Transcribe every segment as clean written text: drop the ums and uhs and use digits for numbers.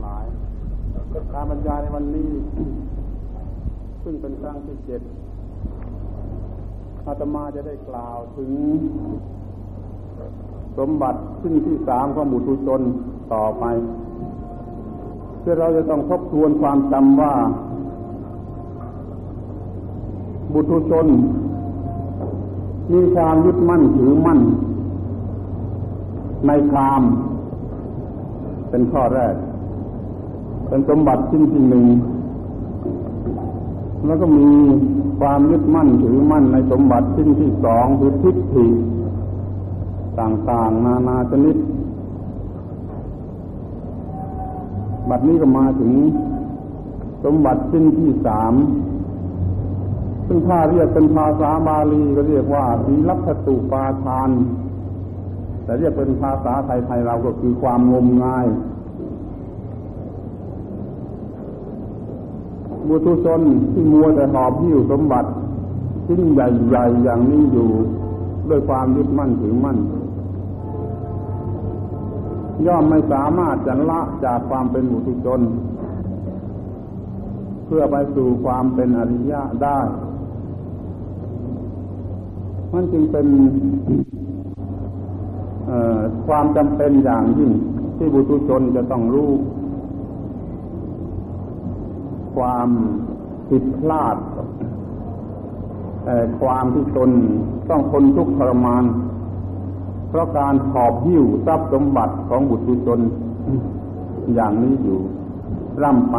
ลายการบรรยายในวันนี้ ซึ่งเป็นครั้งที่7อาตมาจะได้กล่าวถึงสมบัติซึ่งที่3ของบุตุชนต่อไปเพื่อเราจะต้องทบทวนความจำว่าบุตุชนมีความยึดมั่นถือมั่นในกามเป็นข้อแรกเป็นสมบัติชิ้นที่1แล้วก็มีความยึดมั่นถือมั่นในสมบัติชิ้นที่2คือทิฏฐิต่างๆนานาชนิดบัดนี้ก็มาถึงสมบัติชิ้นที่3ซึ่งถ้าเรียกเป็นภาษาบาลีก็เรียกว่าศีลัพพตุปาทานแต่เรียกเป็นภาษาไทยๆเราก็คือความงมงายบุตุชนที่มัวแต่หอบหิ้วสมบัติชิ้นใหญ่ๆอย่างนี้อยู่ด้วยความยึดมั่นถือมั่นย่อมไม่สามารถจะละจากความเป็นบุตุชนเพื่อไปสู่ความเป็นอริยะได้มันจึงเป็นความจำเป็นอย่างยิ่งที่บุตุชนจะต้องรู้ความผิดพลาดความที่ตนต้องทนทุกข์ทรมานเพราะการหอบหิ้วทรัพย์สมบัติของบุตุชนอย่างนี้อยู่ร่ำไป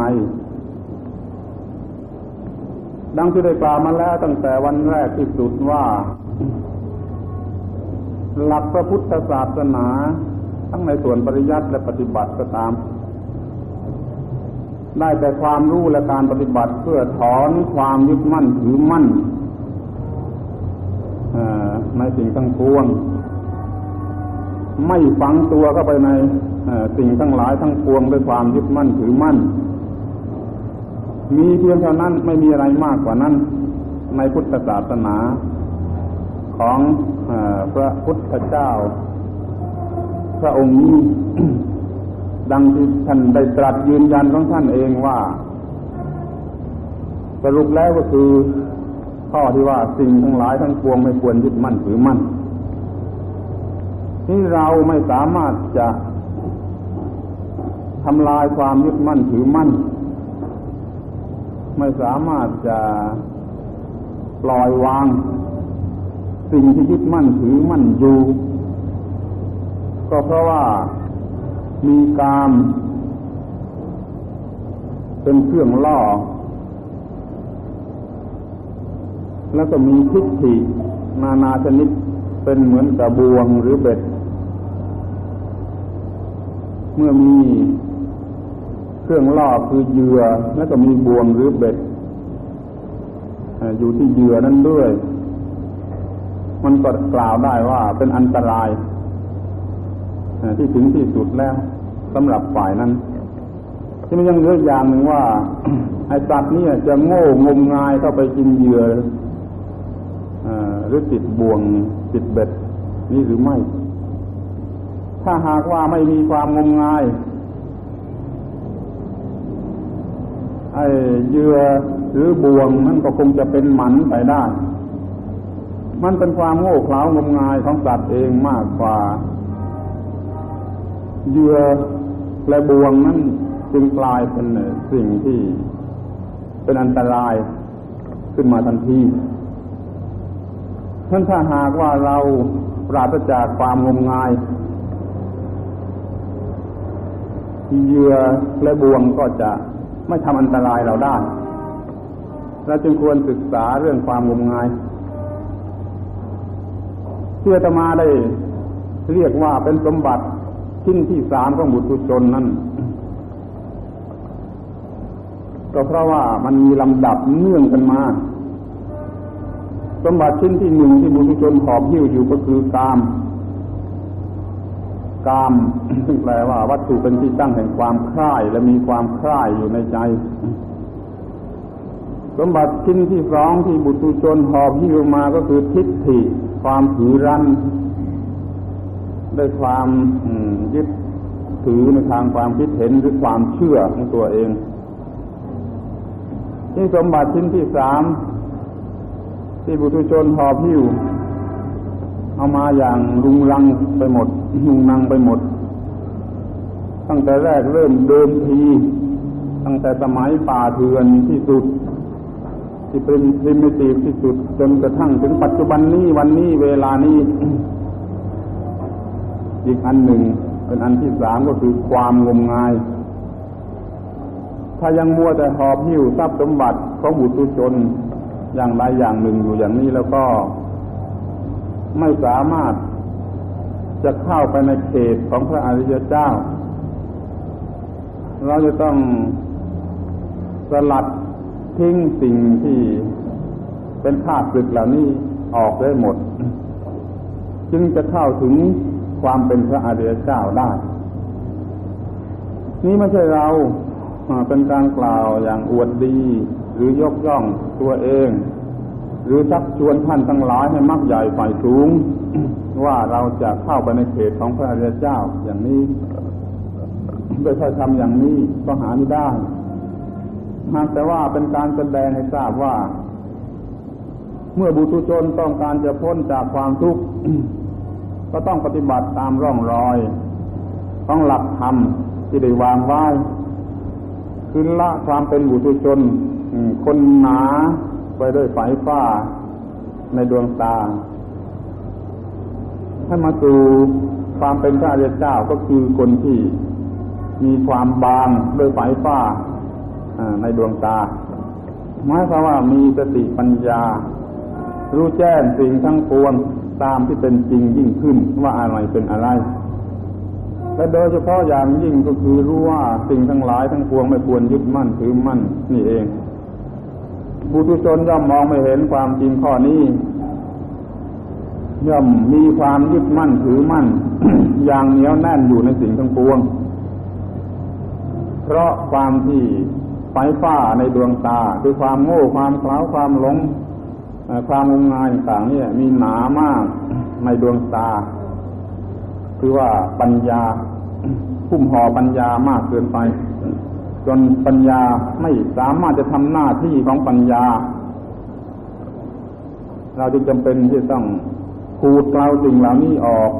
ดังที่ได้กล่าวมาแล้วตั้งแต่วันแรกที่สุดว่าหลักพระพุทธศาสนาทั้งในส่วนปริยัติและปฏิบัติก็ตามได้แต่ความรู้และการปฏิบัติเพื่อถอนความยึดมั่นถือมั่นในสิ่งทั้งปวงไม่ฝังตัวเข้าไปในสิ่งทั้งหลายทั้งปวงด้วยความยึดมั่นถือมั่นมีเพียงเท่านั้นไม่มีอะไรมากกว่านั้นในพุทธศาสนาของพระพุทธเจ้าพระองค์นี้ ดังที่ท่านได้ตรัสยืนยันของท่านเองว่าสรุปแล้วก็คือข้อที่ว่าสิ่งทั้งหลายทั้งปวงไม่ควรยึดมั่นถือมั่นที่เราไม่สามารถจะทำลายความยึดมั่นถือมั่นไม่สามารถจะปล่อยวางสิ่งที่ยึดมั่นถือมั่นอยู่ก็เพราะว่ามีกามเป็นเครื่องล่อแล้วก็มีทิฏฐินานาชนิดเป็นเหมือนกับบ่วงหรือเบ็ดเมื่อมีเครื่องล่อคือเหยื่อแล้วก็มีบ่วงหรือเบ็ดอยู่ที่เหยื่อนั้นด้วยมันก็กล่าวได้ว่าเป็นอันตรายที่ถึงที่สุดแล้วสำหรับฝ่ายนั้นที่มันยังเหลืออย่างหนึ่งว่า ไอ้สัตว์นี่จะโง่งมงายเข้าไปกินเหยื่อหรือติดบ่วงติดเบ็ดนี่หรือไม่ถ้าหากว่าไม่มีความงมงายไอ้เหยื่อหรือบ่วงนั่นก็คงจะเป็นหมันไปได้มันเป็นความโง่เขลางมงายของสัตว์เองมากกว่าเหยื่อและบ่วงนั้นจึงกลายเป็นสิ่งที่เป็นอันตรายขึ้นมาทันทีถ้าหากว่าเราปราศจากความงมงายเหยื่อและบ่วงก็จะไม่ทำอันตรายเราได้เราจึงควรศึกษาเรื่องความงมงายที่อาตมาได้เรียกว่าเป็นสมบัติชิ้นที่3ของบุตุชนนั้นก็เพราะว่ามันมีลำดับเนื่องกันมาสมบัติชิ้นที่1ที่บุตุชนหอบหิ้วอยู่ก็คือกามซึ่งแปลว่าวัตถุเป็นที่ตั้งแห่งความใคร่และมีความใคร่อยู่ในใจสมบัติชิ้นที่2ที่บุตุชนหอบหิ้วมาก็คือทิฏฐิความถือรั้นด้วยความยึดถือในทางความคิดเห็นหรือความเชื่อของตัวเองนี่สมบัติชิ้นที่สามที่ปุถุชนหอบหิ้วเอามาอย่างรุงรังไปหมดรุงรังไปหมดตั้งแต่แรกเริ่มเดิมทีตั้งแต่สมัยป่าเถื่อนที่สุดที่เป็นพริมิทีฟที่สุดจนกระทั่งถึงปัจจุบันนี้วันนี้เวลานี้ อีกอันหนึ่งเป็นอันที่สามก็คือความงมงายถ้ายังมัวแต่หอบหิ้วทรัพย์สมบัติของบุตุชนอย่างใดอย่างหนึ่งอยู่อย่างนี้แล้วก็ไม่สามารถจะเข้าไปในเขตของพระอริยเจ้าเราจะต้องสลัดทิ้งสิ่งที่เป็นข้าศึกเหล่านี้ออกได้หมดจึงจะเข้าถึงความเป็นพระอริยเจ้าได้นี่ไม่ใช่เราเป็นการกล่าวอย่างอวดดีหรือยกย่องตัวเองหรือชักชวนท่านทั้งหลายให้มักใหญ่ฝ่ายสูง ว่าเราจะเข้าไปในเขตของพระอริยเจ้าอย่างนี้โดยถ้าทำอย่างนี้ก็หาไม่ได้หากแต่ว่าเป็นการแสดงให้ทราบว่าเมื่อบุตุชนต้องการจะพ้นจากความทุกข์ ก็ต้องปฏิบัติตามร่องรอยของหลักธรรมที่ได้วางไว้คือละความเป็นบุตุชนคนหนาไปด้วยไฟฟ้าในดวงตาให้มาสู่ความเป็นพระอริยเจ้าก็คือคนที่มีความบางด้วยไฟฟ้าในดวงตาหมายความว่ามีสติปัญญารู้แจ้งสิ่งทั้งปวงตามที่เป็นจริงยิ่งขึ้นว่าอะไรเป็นอะไรและโดยเฉพาะอย่างยิ่งก็คือรู้ว่าสิ่งทั้งหลายทั้งปวงไม่ควรยึดมั่นถือมั่นนี่เองบุตุชนย่อมมองไม่เห็นความจริงข้อนี้ย่อมมีความยึดมั่นถือมั่น อย่างเหนียวแน่นอยู่ในสิ่งทั้งปวงเพราะความที่ไฟฟ้าในดวงตาคือความโง่ความเขลาความหลงความงมงายต่างๆนี่มีหนามากในดวงตาคือว่าปัญญาหุ้มห่อปัญญามากเกินไปจนปัญญาไม่สามารถจะทำหน้าที่ของปัญญาเราจึงจำเป็นที่ต้องขูดเกลาสิ่งเหล่านี้ออก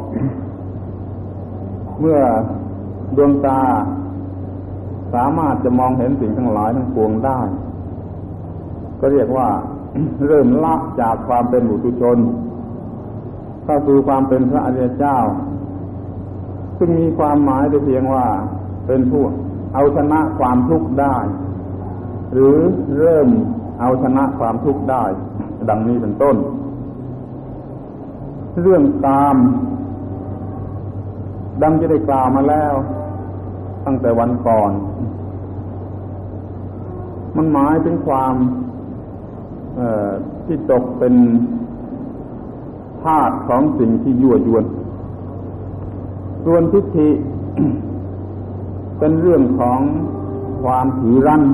เมื่อดวงตาสามารถจะมองเห็นสิ่งทั้งหลายทั้งปวงได้ก็เรียกว่า เริ่มละจากความเป็นบุตุชนเข้าสู่ความเป็นพระอริยเจ้าซึ่งมีความหมายแต่เพียงว่าเป็นผู้เอาชนะความทุกข์ได้หรือเริ่มเอาชนะความทุกข์ได้ดังนี้เป็นต้นเรื่องกามดังจะได้กล่าวมาแล้วตั้งแต่วันก่อนมันหมายถึงความที่ตกเป็นธาตุของสิ่งที่ยั่วยวนส่วนทิฏฐิ เป็นเรื่องของความถือรั้น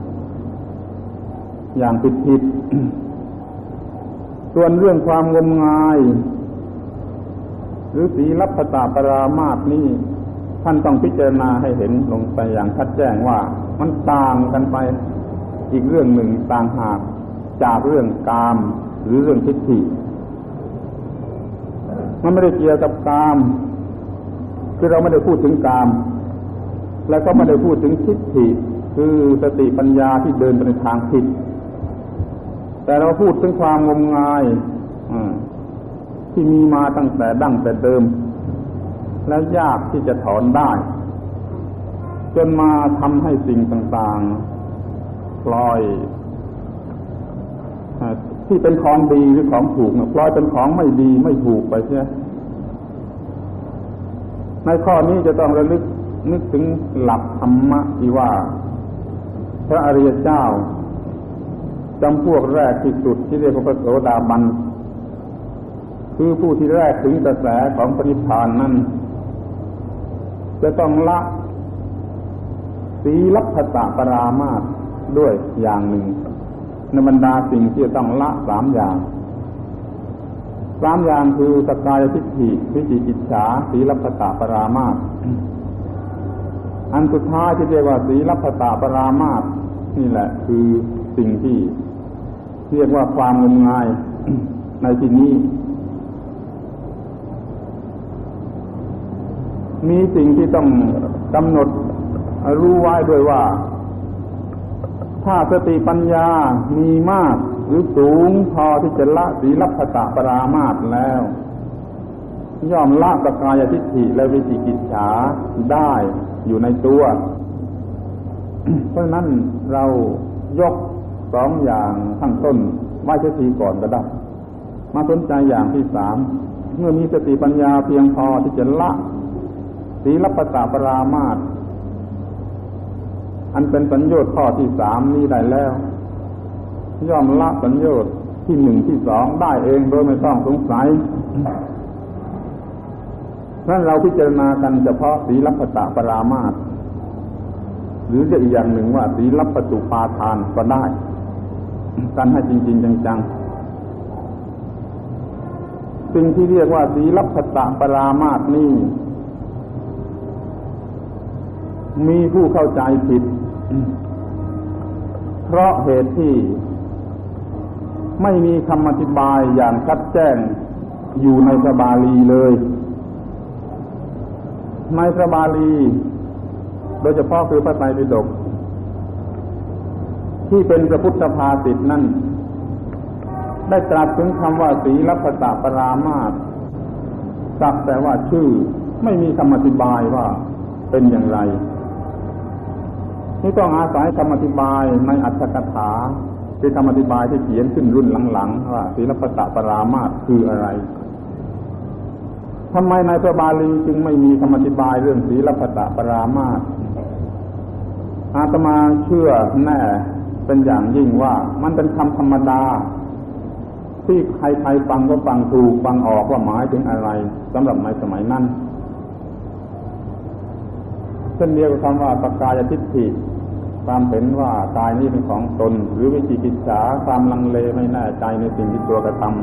อย่างผิด ส่วนเรื่องความงมงายหรือศีลัพพตปรามาสนี้ท่านต้องพิจารณาให้เห็นลงไปอย่างชัดแจ้งว่ามันต่างกันไปอีกเรื่องหนึ่งต่างหากจากเรื่องกามหรือเรื่องทิฏฐิมันไม่ได้เกี่ยวกับกามคือเราไม่ได้พูดถึงกามและก็ไม่ได้พูดถึงทิฏฐิคือสติปัญญาที่เดินไปในทางผิดแต่เราพูดถึงความงมงายที่มีมาตั้งแต่ดั้งแต่เดิมและยากที่จะถอนได้จนมาทำให้สิ่งต่างๆพลอยที่เป็นของดีหรือของถูกพลอยเป็นของไม่ดีไม่ถูกไปใช่ไหมในข้อนี้จะต้องระลึกนึกถึงหลักธรรมะที่ว่าพระอริยเจ้าจำพวกแรกที่สุดที่เรียกว่าพระโสดาบันคือผู้ที่แรกถึงกระแสของพระนิพพานนั้นจะต้องละศีลัพพตปรามาสด้วยอย่างหนึ่งในบรรดาสิ่งที่จะต้องละ3 อย่างคือสักกายทิฏฐิวิจิกิจฉาศีลัพพตปรามาสอันสุดท้ายที่เรียกว่าศีลัพพตปรามาสนี่แหละคือสิ่งที่เรียกว่าความงมงายในที่นี้มีสิ่งที่ต้องกำหนดรู้ไว้ด้วยว่าถ้าสติปัญญามีมากหรือสูงพอที่จะละศีลัพพตปรามาสแล้วย่อมละสักกายทิฏฐิและวิจิกิจฉาได้อยู่ในตัวเพราะฉะนั้นเรายกสองอย่างข้างต้นไว้ทีก่อนก็ได้มาสนใจอย่างที่สามเมื่อมีสติปัญญาเพียงพอที่จะละศีลัพพตปรามาสอันเป็นสัญโยชน์ข้อที่สามนี้ได้แล้วย่อมละสัญโยชน์ที่หนึ่งที่สองได้เองโดยไม่ต้องสงสัยนั่นเราพิจารณากันเฉพาะศีลัพพตปรามาสหรือจะอีกอย่างหนึ่งว่าศีลัพพตุปาทานก็ได้กันให้จริงๆจังๆสิ่งที่เรียกว่าศีลัพพตปรามาสนี้มีผู้เข้าใจผิดเพราะเหตุที่ไม่มีคำอธิบายอย่างชัดแจ้งอยู่ในพระบาลีเลยในพระบาลีโดยเฉพาะคือพระไตรปิฎกที่เป็นพระพุทธภาษิตนั้นได้ตรัสถึงคำว่าศีลัพพตปรามาสสักแต่ว่าชื่อไม่มีคำอธิบายว่าเป็นอย่างไรนี่ต้องอาศัยคำอธิบายในอัตถกถาคือคำอธิบายที่เขียนขึ้นรุ่นหลังๆว่าศีลัพพตปรามาสคืออะไรทำไมในพระบาลีจึงไม่มีคำอธิบายเรื่องศีลัพพตปรามาสอาตมาเชื่อแน่เป็นอย่างยิ่งว่ามันเป็นคำธรรมดาที่ใครๆฟังก็ฟังถูกฟังออกว่าหมายถึงอะไรสำหรับในสมัยนั้นเช่นเดียวกับคำว่าสักกายทิฏฐิความเห็นว่ากายนี้เป็นของตนหรือวิจิกิจฉาความลังเลไม่แน่ใจในสิ่งที่ตัวกระทำ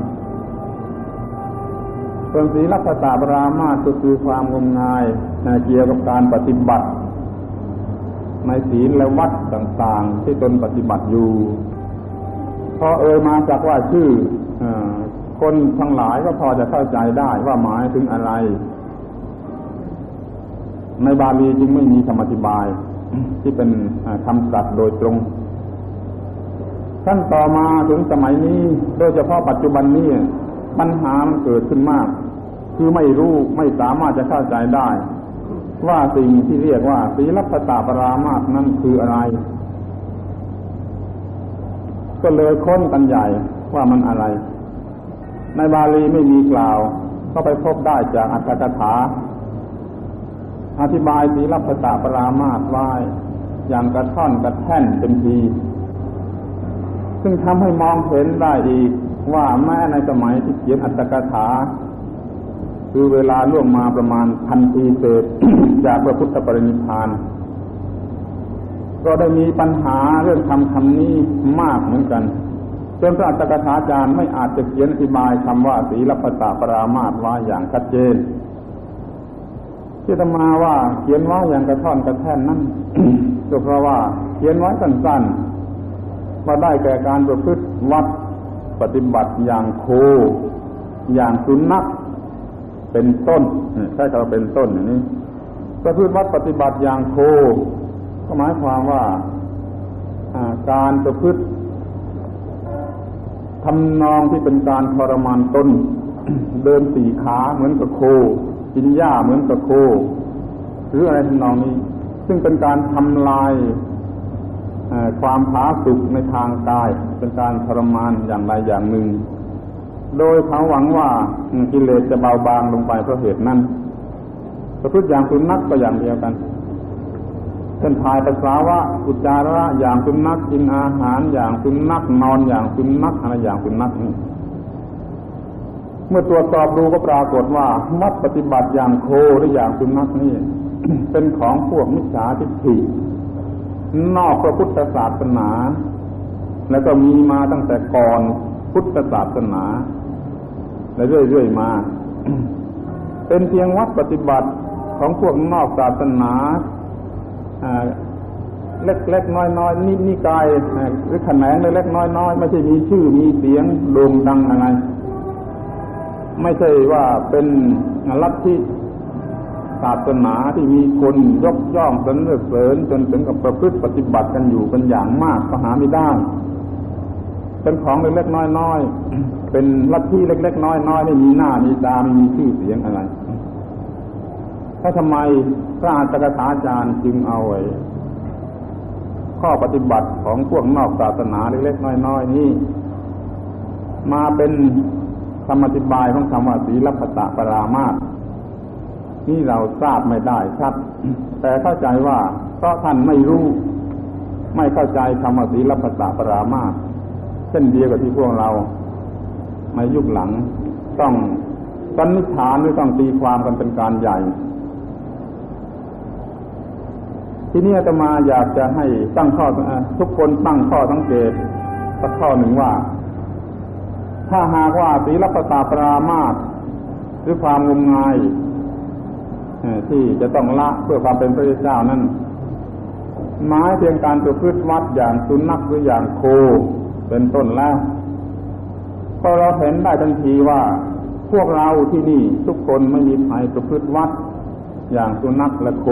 ส่วนศีลัพพตปรามาสก็คือความงมงายเกี่ยวกับการปฏิบัติในศีลและวัดต่างๆที่ตนปฏิบัติอยู่พอมาจากว่าชื่อคนทั้งหลายก็พอจะเข้าใจได้ว่าหมายถึงอะไรในบาลีจึงไม่มีคำอธิบายที่เป็นคำตรัสโดยตรงขั้นต่อมาถึงสมัยนี้โดยเฉพาะปัจจุบันนี้ปัญหามันเกิดขึ้นมากคือไม่รู้ไม่สามารถจะเข้าใจได้ว่าสิ่งที่เรียกว่าศีลัพพตปรามาสนั้นคืออะไรก็เลยค้นกันใหญ่ว่ามันอะไรในบาลีไม่มีกล่าวก็ไปพบได้จากอัตถกถาอธิบายศีลัพพตปรามาสไว้อย่างกระท่อนกระแท่นเป็นทีซึ่งทำให้มองเห็นได้อีกว่าแม้ในสมัยที่เขียนอัตถกถาคือเวลาล่วงมาประมาณ1,000 ปีเศษ จากพระพุทธปรินิพพานก็ได้มีปัญหาเรื่องคำนี้มากเหมือนกันจนพระอัตถกถาจารย์ไม่อาจจะเขียนอธิบายคำว่าศีลัพพตปรามาสไว้อย่างชัดเจนที่อาตมาว่าเขียนไว้อย่างกระท่อนกระแท่นนั้น ก็เพราะว่าเขียนไว้สั้นๆว่าได้แก่การประพฤติวัดปฏิบัติอย่างโคอย่างสุนัขเป็นต้นใช่เขาเป็นต้นอย่างนี้ประพฤติวัดปฏิบัติอย่างโคก็หมายความว่าการประพฤติทำนองที่เป็นการทรมานตน เดินสี่ขาเหมือนกับโคกินหญ้าเหมือนกับโคหรืออะไรทำนองนี้ซึ่งเป็นการทำลายความผาสุกในทางกายเป็นการทรมานอย่างใดอย่างหนึ่งโดยเขาหวังว่ากิเลสจะเบาบางลงไปเพราะเหตุนั้นประพฤติอย่างสุนัขก็อย่างเดียวกันเช่นถ่ายปัสสาวะอุจจาระอย่างสุนัขกินอาหารอย่างสุนัขนอนอย่างสุนัขอะไรอย่างสุนัขนี่เมื่อตรวจสอบดูก็ปรากฏว่าวัดปฏิบัติอย่างโคหรืออย่างสุนัขนี่ เป็นของพวกมิจฉาทิฏฐินอกพระพุทธศาสนาแล้วก็มีมาตั้งแต่ก่อนพุทธศาสนาและเรื่อยๆมา เป็นเพียงวัดปฏิบัติของพวกนอกศาสนาเล็กๆน้อยๆนิกายหรือแขนงเล็กๆน้อยๆไม่ใช่มีชื่อมีเสียงโด่งดังอะไรไม่ใช่ว่าเป็นลัทธิศาสนาที่มีคนยกย่องสรรเสริญจนถึงกับประพฤติปฏิบัติกันอยู่เป็นอย่างมากก็หาไม่ได้เป็นของเล็กๆน้อยๆเป็นลัทธิเล็กๆน้อยๆไม่มีหน้ามีตาไม่มีชื่อเสียงอะไรถ้าทำไมพระอัฏฐกถาจารย์จึงเอาไว้ข้อปฏิบัติของพวกนอกศาสนาเล็กๆน้อยๆนี้มาเป็นคำอธิบายของคำว่าศีลพัตตปรามาสนี่เราทราบไม่ได้ชัดแต่เข้าใจว่าเพราะท่านไม่รู้ไม่เข้าใจคำว่าศีลพัตตปรามาสเช่นเดียวกับที่พวกเราในยุคหลังต้องสันนิษฐานหรือต้องตีความกันเป็นการใหญ่ที่นี่อาตมาอยากจะให้ตั้งข้อทุกคนตั้งข้อสังเกตสักข้อหนึ่งว่าถ้าหากว่าศีลพัตตปรามาสหรือความงมงายที่จะต้องละเพื่อความเป็นพระเจ้านั้นหมายเพียงการประพฤติวัดอย่างสุนัขหรืออย่างโคเป็นต้นแล้วพอเราเห็นได้ทันทีว่าพวกเราที่นี่ทุกคนไม่มีใครประพฤติวัดอย่างสุนัขและโค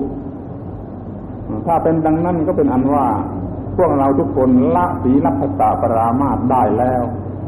ถ้าเป็นดังนั้นก็เป็นอันว่าพวกเราทุกคนละศีลพัตตปรามาสได้แล้ว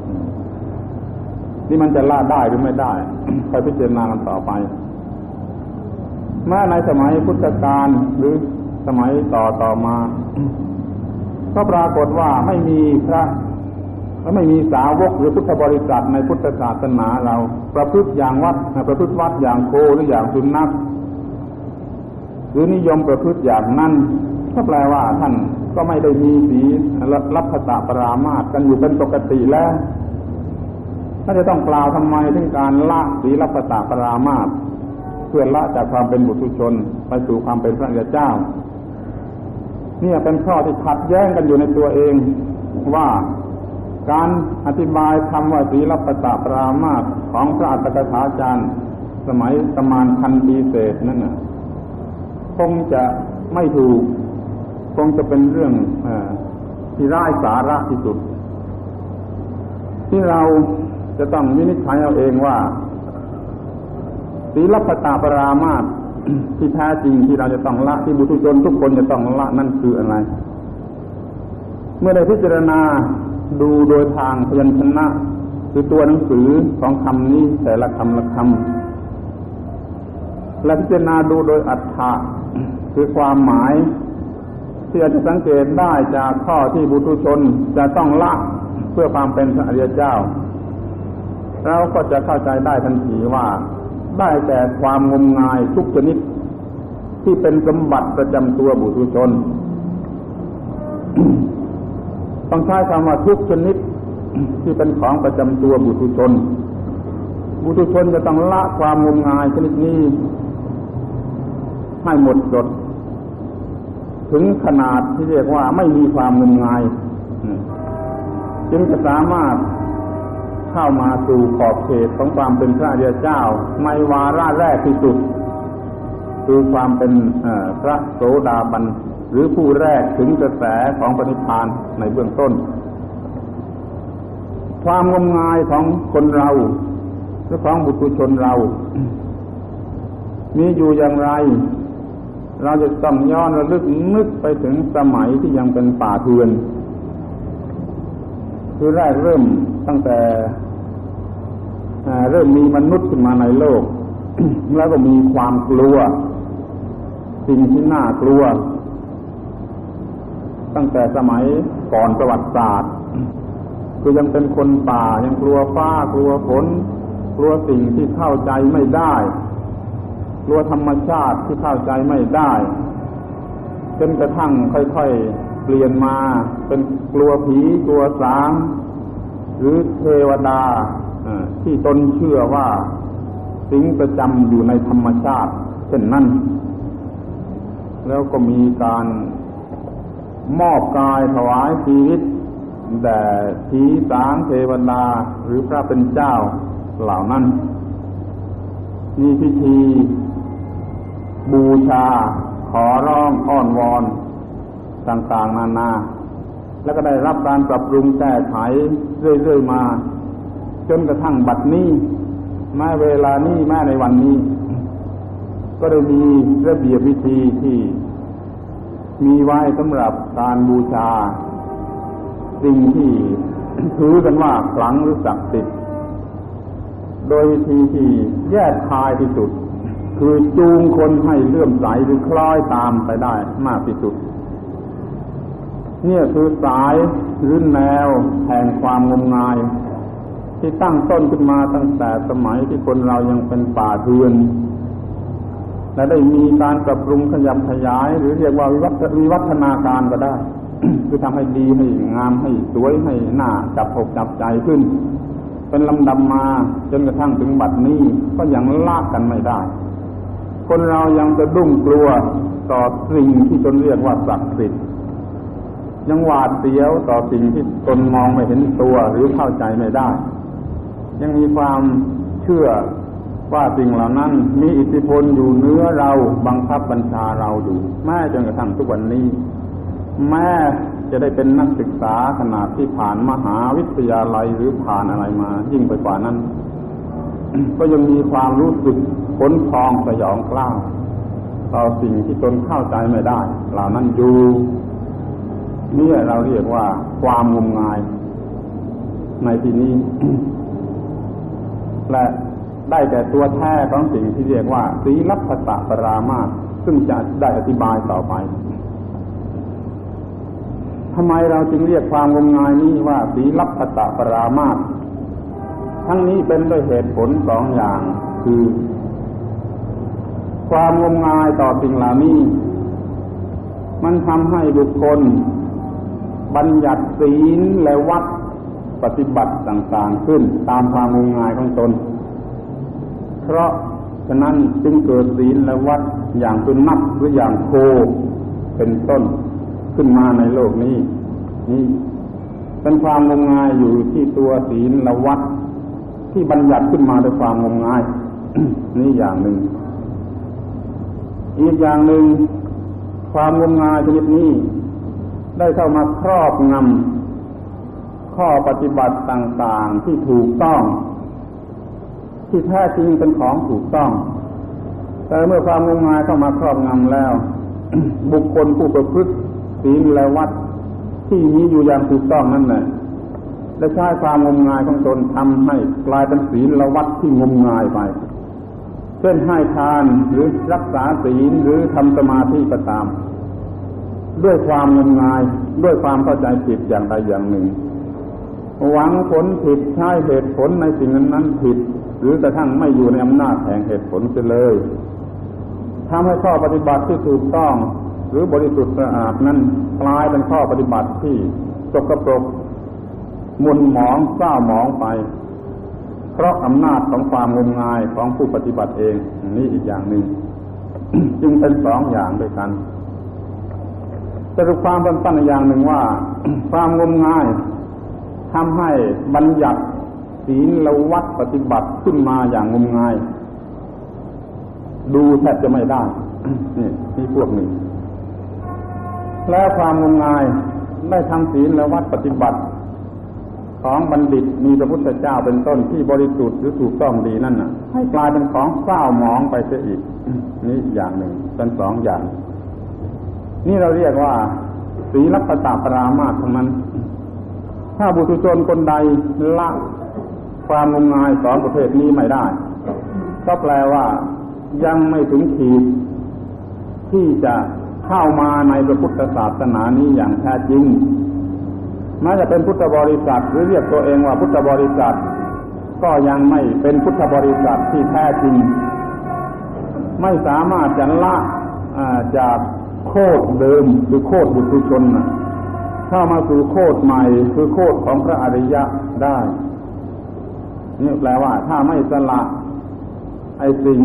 นี่มันจะละได้หรือไม่ได้ค่อยพิจารณากันต่อไปแม้ในสมัยพุทธกาลหรือสมัยต่อมาก็ปรากฏว่าไม่มีพระและไม่มีสาวกหรือพุทธบริษัทในพุทธศาสนาเราประพฤติอย่างวัดประพฤติวัดอย่างโคหรืออย่างสุนัขหรือนิยมประพฤติอย่างนั้นก็แปลว่าท่านก็ไม่ได้มีศีลพัตตปรามาสกันอยู่เป็นปกติแล้วถ้าจะต้องกล่าวทำไมถึงการละศีลพัตตปรามาสเพื่อละจากความเป็นบุตุชนไปสู่ความเป็นพระเจ้าเนี่ยเป็นข้อที่ขัดแย้งกันอยู่ในตัวเองว่าการอธิบายคำว่าศีลพัตตปรามาสของพระอัฏฐกถาจารย์สมัยประมาณ1,000 ปีเศษนั่นน่ะคงจะไม่ถูกคงจะเป็นเรื่องที่ไร้สาระที่สุดที่เราจะต้องวินิจฉัยเอาเองว่าศีลพัตตปรามาสที่แท้จริงที่เราจะต้องละที่บุตุชนทุกคนจะต้องละนั่นคืออะไรเมื่อได้พิจารณาดูโดยทางพยัญชนะคือตัวหนังสือของคำนี้แต่ละคำละคำและพิจารณาดูโดยอรรถะคือความหมายที่อาจจะสังเกตได้จากข้อที่บุตุชนจะต้องละเพื่อความเป็นพระอริยเจ้าเราก็จะเข้าใจได้ทันทีว่าได้แก่ความงมงายทุกชนิดที่เป็นสมบัติประจำตัวบุตุชน ต้องใช้คำว่าทุกชนิดที่เป็นของประจำตัวบุตุชนบุตุชนจะต้องละความงมงายชนิดนี้ให้หมดจดถึงขนาดที่เรียกว่าไม่มีความงมงายจึงจะสามารถเข้ามาสู่ขอบเขตของความเป็นพระอริยเจ้าในวาระแรกที่สุดคือความเป็นพระโสดาบันหรือผู้แรกถึงกระแสของปณิพพานในเบื้องต้นความงมงายของคนเราหรือของบุตุชนเรามีอยู่อย่างไรเราจะต้องย้อนระลึกนึกไปถึงสมัยที่ยังเป็นป่าเถื่อนคือแรกเริ่มตั้งแต่เริ่มมีมนุษย์ขึ้นมาในโลก แล้วก็มีความกลัวสิ่งที่น่ากลัวตั้งแต่สมัยก่อนประวัติศาสตร์คือยังเป็นคนป่ายังกลัวฟ้ากลัวฝนกลัวสิ่งที่เข้าใจไม่ได้กลัวธรรมชาติที่เข้าใจไม่ได้จนกระทั่งค่อยๆเปลี่ยนมาเป็นกลัวผีกลัวสางหรือเทวดาที่ตนเชื่อว่าสิงประจำอยู่ในธรรมชาติเช่นนั้นแล้วก็มีการมอบกายถวายชีวิตแด่ผีสางเทวดาหรือพระเป็นเจ้าเหล่านั้นมีพิธีบูชาขขอร้องอ้อนวอนต่างๆนานาแล้วก็ได้รับการปรับปรุงแก้ไขเรื่อยๆมาจนกระทั่งบัดนี้แม้เวลานี้แม้ในวันนี้ก็ได้มีระเบียบวิธีที่มีไว้สำหรับการบูชาสิ่งที่ถือกันว่าขลังหรือศักดิ์สิทธิ์โดยวิธีที่แยกคายที่สุดคือจูงคนให้เลื่อมใสหรือคล้อยตามไปได้มากที่สุดเนี่ยคือสายหรือแนวแห่งความงมงายที่ตั้งต้นขึ้นมาตั้งแต่สมัยที่คนเรายังเป็นป่าเถื่อนและได้มีการปรับปรุงขยับขยายหรือเรียกว่าวิวัฒนาการก็ได้ คือทำให้ดีให้งามให้สวยให้หน้าจับอกจับใจขึ้นเป็นลำดับมาจนกระทั่งถึงบัดนี้ก็ยังละกันไม่ได้คนเรายังจะดุ้งกลัวต่อสิ่งที่ตนเรียกว่าศักดิ์สิทธิ์ยังหวาดเสียวต่อสิ่งที่ตนมองไม่เห็นตัวหรือเข้าใจไม่ได้ยังมีความเชื่อว่าสิ่งเหล่านั้นมีอิทธิพลอยู่เหนือเราบังคับบัญชาเราอยู่แม้จนกระทั่งทุกวันนี้แม้จะได้เป็นนักศึกษาขนาดที่ผ่านมหาวิทยาลัยหรือผ่านอะไรมายิ่งไปกว่านั้น ก็ยังมีความรู้สึกขนพองสยองกล้าวต่อสิ่งที่ตนเข้าใจไม่ได้เหล่านั้นอยู่นี่เราเรียกว่าความงมงายในที่นี้ และได้แต่ตัวแท้ของสิ่งที่เรียกว่าศีลัพพตปรามาสซึ่งจะได้อธิบายต่อไปทำไมเราจึงเรียกความงมงายนี้ว่าศีลัพพตปรามาสทั้งนี้เป็นด้วยเหตุผลสองอย่างคือความงมงายต่อสิ่งเหล่านี้มันทำให้บุคคลบัญญัติศีลและวัดปฏิบัติต่างๆขึ้นตามความงมงายของตนเพราะฉะนั้นจึงเกิดศีลและวัดอย่างสุนัขหรืออย่างโคเป็นต้นขึ้นมาในโลกนี้นี่เป็นความงมงายอยู่ที่ตัวศีลและวัดที่บัญญัติขึ้นมาด้วยความงมงาย นี่อย่างหนึ่งอีกอย่างหนึ่งความงมงายชนิดนี้ได้เข้ามาครอบงำข้อปฏิบัติต่างๆที่ถูกต้องที่แท้จริงเป็นของถูกต้องแต่เมื่อความงมงายเข้ามาครอบงำแล้ว บุคคลผู้ประพฤติศีลและวัดที่มีอยู่อย่างถูกต้องนั่นแหละได้ใช้ความงมงายของตนทำให้กลายเป็นศีลและวัดที่งมงายไปเช่นให้ทานหรือรักษาศีลหรือทำสมาธิก็ตามด้วยความงมงายด้วยความเข้าใจผิดอย่างใดอย่างหนึ่งหวังผลผิดใช้เหตุผลในสิ่งนั้นผิดหรือกระทั่งไม่อยู่ในอำนาจแห่งเหตุผลเสียเลยทำให้ข้อปฏิบัติที่ถูกต้องหรือบริสุทธิ์สะอาดนั้นกลายเป็นข้อปฏิบัติที่สกปรกหม่นหมองเศร้าหมองไปเพราะอำนาจของความงมงายของผู้ปฏิบัติเองนี่อีกอย่างหนึ่ง จึงเป็นสองอย่างด้วยกันสรุปความเป็นต้นอย่างหนึ่งว่า ความงมงายทำให้บัญญัติศีลและวัดปฏิบัติขึ้นมาอย่างงมงายดูแทบจะไม่ได้ นี่พวกหนึ่งแล้วความงมงายได้ทำศีลและวัดปฏิบัติของบัณฑิตมีพระพุทธเจ้าเป็นต้นที่บริสุทธิ์หรือถูกต้องดีนั่นน่ะให้กลายเป็นของเศร้าหมองไปเสียอีก นี่อย่างหนึ่งเป็นสองอย่างนี่เราเรียกว่าศีลัพพตปรามาสทั้งนั้นถ้าบุตุชนคนใดละความงมงายสองประเภทนี้ไม่ได้ก็แปลว่ายังไม่ถึงขีดที่จะเข้ามาในพระพุทธศาสนานี้อย่างแท้จริงแม้จะเป็นพุทธบริษัทหรือเรียกตัวเองว่าพุทธบริษัทก็ยังไม่เป็นพุทธบริษัทที่แท้จริงไม่สามารถจะละจากโคตรเดิมคือโคตรบุตุชนเข้ามาสู่โคตรใหม่คือโคตรของพระอริยะได้นี่แปลว่าถ้าไม่สละไอ้สิ่ง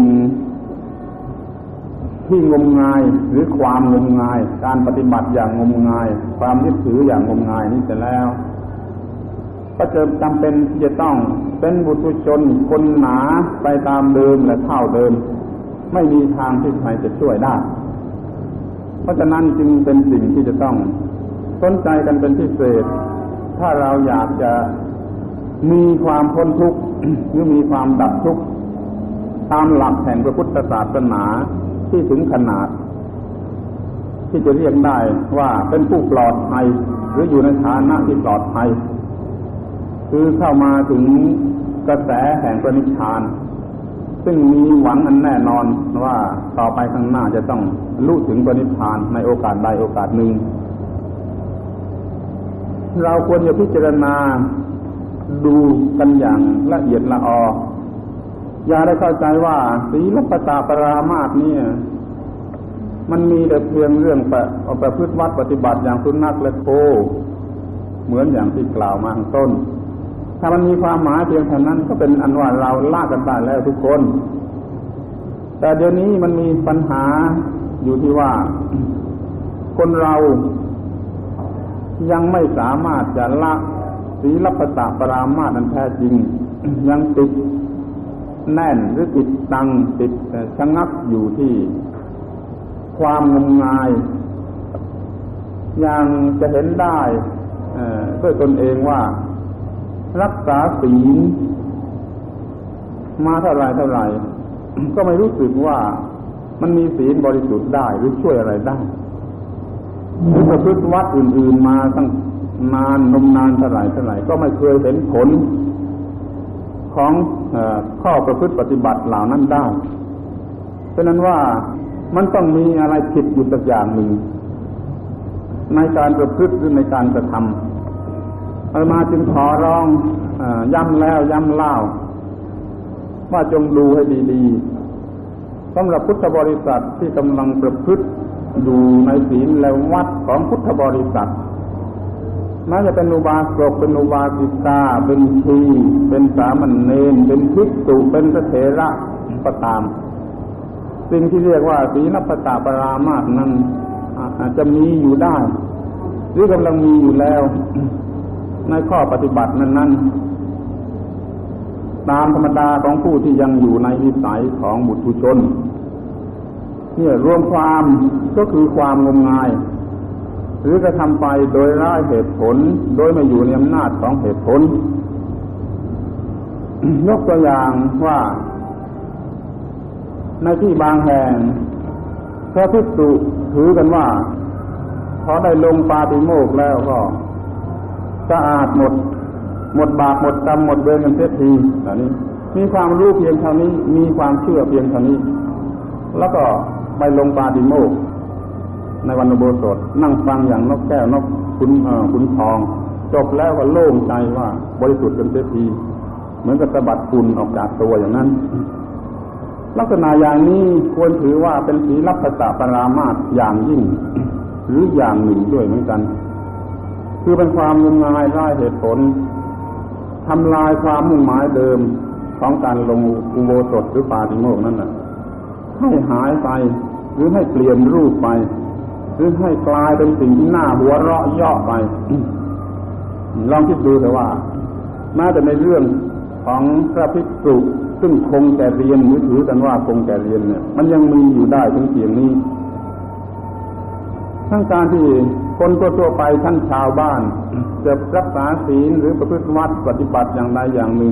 ที่งมงายหรือความงมงายการปฏิบัติอย่างงมงายความยึดถืออย่างงมงายนี้เสร็จแล้วก็จะจำเป็นที่จะต้องเป็นบุตุชนคนหนาไปตามเดิมและเท่าเดิมไม่มีทางที่ใครจะช่วยได้เพราะฉะนั้นจึงเป็นสิ่งที่จะต้องสนใจกันเป็นพิเศษถ้าเราอยากจะมีความพ้นทุกข์หรือมีความดับทุกข์ตามหลักแห่งพระพุทธศาสนาที่ถึงขนาดที่จะเรียกได้ว่าเป็นผู้ปลอดภัยหรืออยู่ในฐานะที่ปลอดภัยคือเข้ามาถึงกระแสแห่งพระนิพพานซึ่งมีหวังอันแน่นอนว่าต่อไปข้างหน้าจะต้องรู้ถึงพระนิพพานในโอกาสใดโอกาสหนึ่งเราควรจะพิจารณาดูกันอย่างละเอียดละอออย่าได้เข้าใจว่าศีลปตปรามาสเนี่ยมันมีแต่เพียงเรื่องประพฤติวัดปฏิบัติอย่างสุนัขและโคเหมือนอย่างที่กล่าวมาข้างต้นถ้ามันมีความหมายเพียงเท่านั้นก็เป็นอันว่าเราละกันได้แล้วทุกคนแต่เดี๋ยวนี้มันมีปัญหาอยู่ที่ว่าคนเรายังไม่สามารถจะละศีลปตปรามาสนั้นแท้จริงยังติดแน่นหรือติดตังติดชะงักอยู่ที่ความงมงายอย่างจะเห็นได้ด้วยตนเองว่ารักษาศีลมาเท่าไรก็ไม่รู้สึกว่ามันมีศีลบริสุทธิ์ได้หรือช่วยอะไรได้หรือประพฤติวัดอื่นๆมาตั้งนานนมนานเท่าไหร่ก็ไม่เคยเห็นผลของข้อประพฤติปฏิบัติเหล่านั้นได้ฉะนั้นว่ามันต้องมีอะไรผิดอยู่สักอย่างหนึ่งในการประพฤติหรือในการกระทำอาตมาจึงขอร้องย้ำแล้วย้ำเล่าว่าจงดูให้ดีๆสำหรับพุทธบริษัทที่กำลังประพฤติอยู่ในศีลและวัดของพุทธบริษัทแม้จะเป็นอุบาสกเป็นอุบาสิกาเป็นชีเป็นสามเณรเป็นภิกษุเป็นพระเถระก็ตามสิ่งที่เรียกว่าศีลปตปรามาสนั้นอาจจะมีอยู่ได้หรือกำลังมีอยู่แล้วในข้อปฏิบัตินั้นตามธรรมดาของผู้ที่ยังอยู่ในวิสัยของบุถุชนเนี่ยรวมความก็คือความงมงายหรือกระทำไปโดยไร้เหตุผลโดยไม่อยู่ในอำนาจของเหตุผลยกตัวอย่างว่าในที่บางแห่งพระภิกษุถือกันว่าพอได้ลงปาติโมกข์แล้วก็สะอาดหมดบาปหมดกรรมหมดเวรกันเสียทีอันนี้มีความรู้เพียงเท่านี้มีความเชื่อเพียงเท่านี้แล้วก็ไปลงปาติโมกข์ในวันอุโบสถนั่งฟังอย่างนกแก้วนกขุนทองจบแล้วก็โล่งใจว่าบริสุทธิ์กันเสียทีเหมือนกับสะบัดฝุ่นออกจากตัวอย่างนั้นลักษณะอย่างนี้ควรถือว่าเป็นศีลปตปรามาสอย่างยิ่งหรืออย่างหนึ่งด้วยเหมือนกันคือเป็นความงมงายไร้เหตุผลทำลายความมุ่งหมายเดิมของการลงอุโบสถหรือปาติโมกข์นั่นน่ะให้หายไปหรือให้เปลี่ยนรูปไปหรือให้กลายเป็นสิ่งที่น่าหัวเราะเยาะไปลองคิดดูแต่ว่าแม้แต่ในเรื่องของพระภิกษุซึ่งคงแก่เรียนหรือถือกันว่าคงแก่เรียนเนี่ยมันยังมีอยู่ได้ถึงเพียงนี้ทั้งการที่คนทั่วไปท่านชาวบ้านจะรักษาศีลหรือประพฤติวัดปฏิบัติอย่างใดอย่างหนึ่ง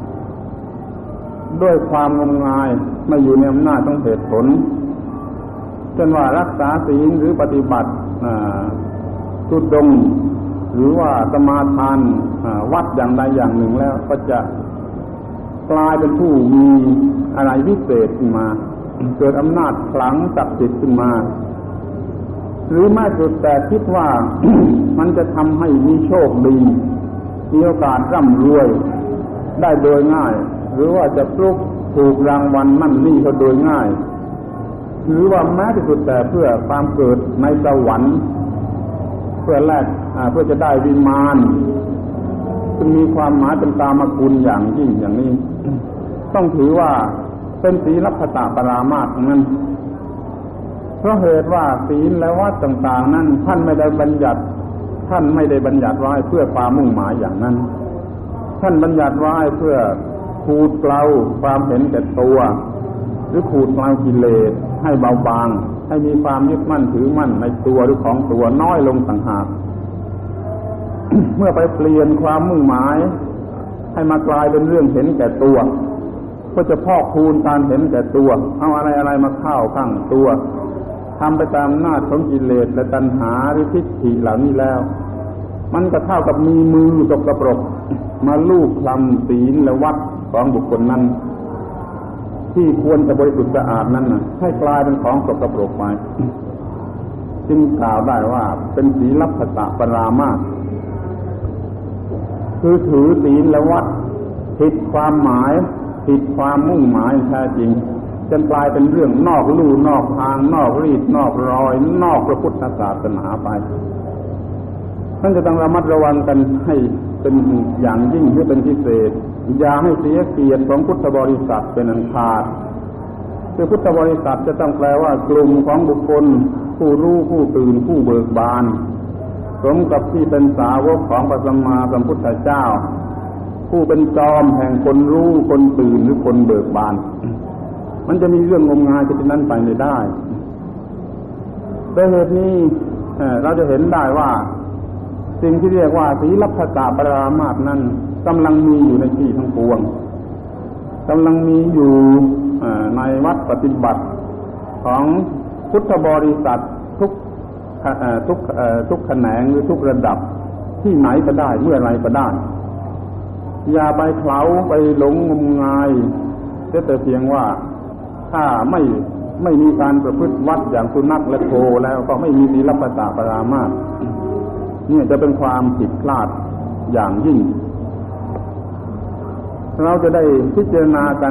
ด้วยความงมงายไม่อยู่ในอำนาจของเหตุผลเช่นว่ารักษาศีลหรือปฏิบัติทุดงค์หรือว่าสมาทานวัดอย่างใดอย่างหนึ่งแล้วก็จะกลายเป็นผู้มีอะไรพิเศษขึ้นมาเกิดอำนาจขลังศักดิ์สิทธิ์ขึ้นมาหรือไม่สุดแต่คิดว่า มันจะทำให้มีโชคดีมีโอกาสร่ำรวยได้โดยง่ายหรือว่าจะฟลุกถูกรางวัลนั่นนี่ก็โดยง่ายหรือว่าแม้ที่สุดแต่เพื่อความเกิดในสวรรค์เพื่อแลกเพื่อจะได้วิมานซึ่งมีความหมายเป็นกามคุณอย่างยิ่งอย่างนี้ต้องถือว่าเป็นศีลปตปรามาสนั้นเพราะเหตุว่าศีลและวัดต่างๆนั้นท่านไม่ได้บัญญัติไว้เพื่อความมุ่งหมายอย่างนั้นท่านบัญญัติไว้เพื่อขูดเกลาความเห็นแก่ตัวหรือขูดเกลากิเลสให้เบาบางให้มีความยึดมั่นถือมั่นในตัวหรือของตัวน้อยลงต่างหาก เมื่อไปเปลี่ยนความมุ่งหมายให้มากลายเป็นเรื่องเห็นแก่ตัวก็จะพอกพูนการเห็นแก่ตัวเอาอะไรมาเข้าข้างตัวทำไปตามอำนาจของกิเลสและตัณหาหรือทิฏฐิเหล่านี้แล้วมันก็เท่ากับมีมือสกปรกมาลูบคลำศีลและวัดของบุคคลนั้นที่ควรจะบริสุทธิ์สะอาดนั้นให้กลายเป็นของสกปรกไปจึงกล่าวได้ว่าเป็นศีลัพพตปรามาสคือถือศีลและวัดผิดความหมายผิดความมุ่งหมายแท้จริงจนกลายเป็นเรื่องนอกลู่นอกทางนอกรีดนอกรอยนอกพระพุทธศาสนาไปท่านจะต้องระมัดระวังกันให้เป็นอย่างยิ่งให้เป็นพิเศษอย่าให้เสียเกียรติของพุทธบริษัทเป็นอันขาดคือพุทธบริษัทจะต้องแปลว่ากลุ่มของบุคคลผู้รู้ผู้ตื่นผู้เบิกบานสมกับที่เป็นสาวกของพระสัมมาสัมพุทธเจ้าผู้เป็นจอมแห่งคนรู้คนตื่นหรือคนเบิกบานมันจะมีเรื่องงมงายที่นั้นไปไม่ได้ด้วยเหตุนี้เราจะเห็นได้ว่าสิ่งที่เรียกว่าศีลัพพตปรามาสนั้นกำลังมีอยู่ในที่ทั้งปวงกำลังมีอยู่ในวัดปฏิบัติของพุทธบริษัททุกแขนงหรือทุกระดับที่ไหนก็ได้เมื่อไรก็ได้อย่าไปเคล้าไปหลงงมงายแต่เพียงว่าถ้าไม่มีการประพฤติวัดอย่างสุนัขและโคแล้วก็ไม่มีศีลัพพตปรามาสนี่จะเป็นความผิดพลาดอย่างยิ่งเราจะได้พิจารณากัน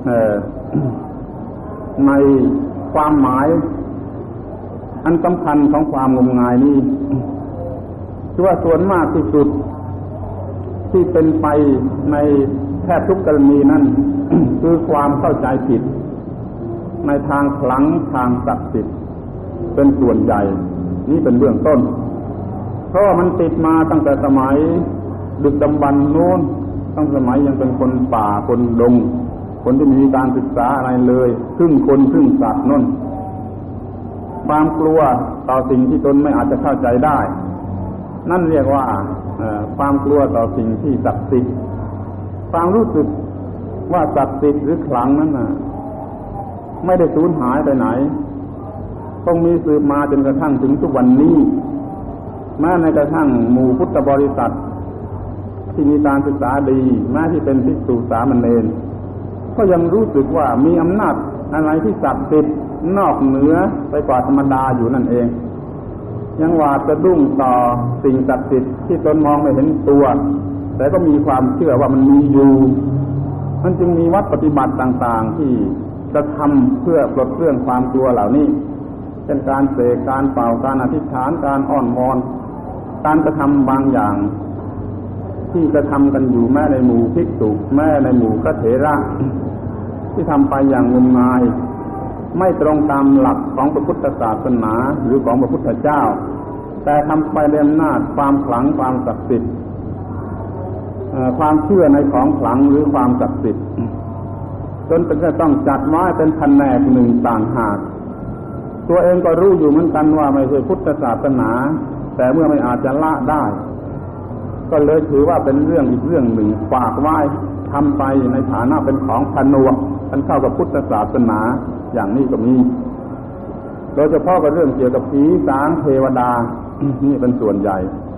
ในความหมายอันสำคัญของความงมงายนี้คือว่าส่วนมากที่สุดที่เป็นไปในแทบทุกกรณีนั้น คือความเข้าใจผิดในทางขลังทางศักดิ์สิทธิ์เป็นส่วนใหญ่นี่เป็นเบื้องต้นเพราะมันติดมาตั้งแต่สมัยดึกดำบรรพ์โน้นตั้งสมัยยังเป็นคนป่าคนดงคนที่มีการศึกษาอะไรเลยครึ่งคนครึ่งสัตว์โน้นความกลัวต่อสิ่งที่ตนไม่อาจจะเข้าใจได้นั่นเรียกว่าความกลัวต่อสิ่งที่ศักดิ์สิทธิ์ความรู้สึกว่าศักดิ์สิทธิ์หรือขลังนั้นไม่ได้สูญหายไปไหนต้องมีสืบมาจนกระทั่งถึงทุกวันนี้แม้ในกระทั่งหมู่พุทธบริษัทที่มีการศึกษาดีแม้ที่เป็นภิกษุสามเณรก็ยังรู้สึกว่ามีอำนาจอะไรที่ศักดิ์สิทธิ์นอกเหนือไปกว่าธรรมดาอยู่นั่นเองยังหวาดสะดุ้งต่อสิ่งศักดิ์สิทธิ์ที่ตนมองไม่เห็นตัวแต่ก็มีความเชื่อว่ามันมีอยู่มันจึงมีวัดปฏิบัติต่างๆที่จะทำเพื่อปลดเปลื้องความกลัวเหล่านี้เช่นการเสกการเป่าการอธิษฐานการอ้อนวอนการกระทำบางอย่างที่กระทำกันอยู่แม้ในหมู่ภิกษุแม้ในหมู่พระเถระที่ทำไปอย่างงมงายไม่ตรงตามหลักของพระพุทธศาสนาหรือของพระพุทธเจ้าแต่ทำไปด้วยอำนาจความขลังความศักดิ์สิทธิ์ความเชื่อในของขลังหรือความศักดิ์สิทธิ์จนเป็นจะต้องจัดไว้เป็นแผนกหนึ่งต่างหากตัวเองก็รู้อยู่เหมือนกันว่าไม่ใช่พุทธศาสนาแต่เมื่อไม่อาจจะละได้ก็เลยถือว่าเป็นเรื่องอีกเรื่องหนึ่งฝากไว้ทำไปในฐานะเป็นของผนวกกันเข้ากับพุทธศาสนาอย่างนี้ก็มีโดยเฉพาะกับเรื่องเกี่ยวกับผีสางเทวดา นี่เป็นส่วนใหญ่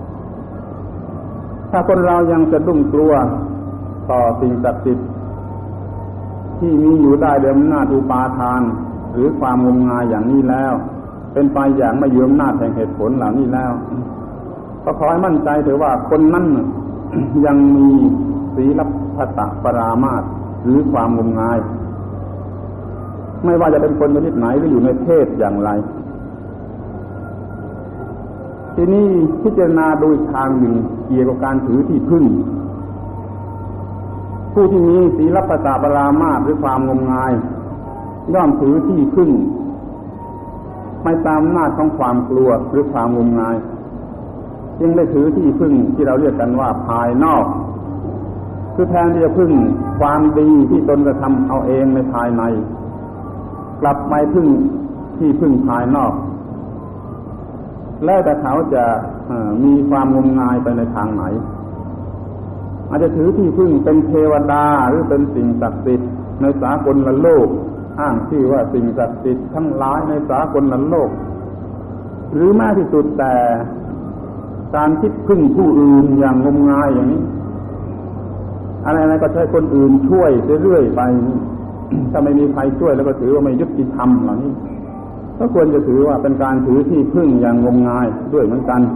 ถ้าคนเรายังจะดุ้งกลัวต่อสิ่งศักดิ์สิทธิ์ที่มีอยู่ได้โดยอำนาจอุปาทานหรือความงมงายอย่างนี้แล้วเป็นไปอย่างไม่ยึดอำนาจแห่งเหตุผลเหล่านี้แล้วก็ขอให้มั่นใจเถอะว่าคนนั้นยังมีศีลัพพตปรามาสหรือความงมงายไม่ว่าจะเป็นคนชนิดไหนหรืออยู่ในเพศอย่างไรทีนี้พิจารณาโดยทางหนึ่งเกี่ยวกับการถือที่พึ่งผู้ที่มีศีลัพพตปรามาสหรือความงมงายย่อมถือที่พึ่งไม่ตามอำนาจของความกลัวหรือความงมงายจึงได้ถือที่พึ่งที่เราเรียกกันว่าภายนอกคือแทนที่จะพึ่งความดีที่ตนกระทำเอาเองในภายในกลับไปพึ่งที่พึ่งภายนอกแล้วแต่เขาจะมีความงมงายไปในทางไหนอาจจะถือที่พึ่งเป็นเทวดาหรือเป็นสิ่งศักดิ์สิทธิ์ในสากลโลกอ้างชื่อว่าสิ่งศักดิ์สิทธิ์ทั้งหลายในสากลโลกหรือแม้ที่สุดแต่การคิดพึ่งผู้อื่นอย่างงมงายอย่างนี้อะไรๆก็ใช้คนอื่นช่วยเรื่อยๆไป ถ้าไม่มีใครช่วยแล้วก็ถือว่าไม่ยุติธรรมเหล่านี้ก็ควรจะถือว่าเป็นการถือที่พึ่งอย่างงมงายด้วยเหมือนกัน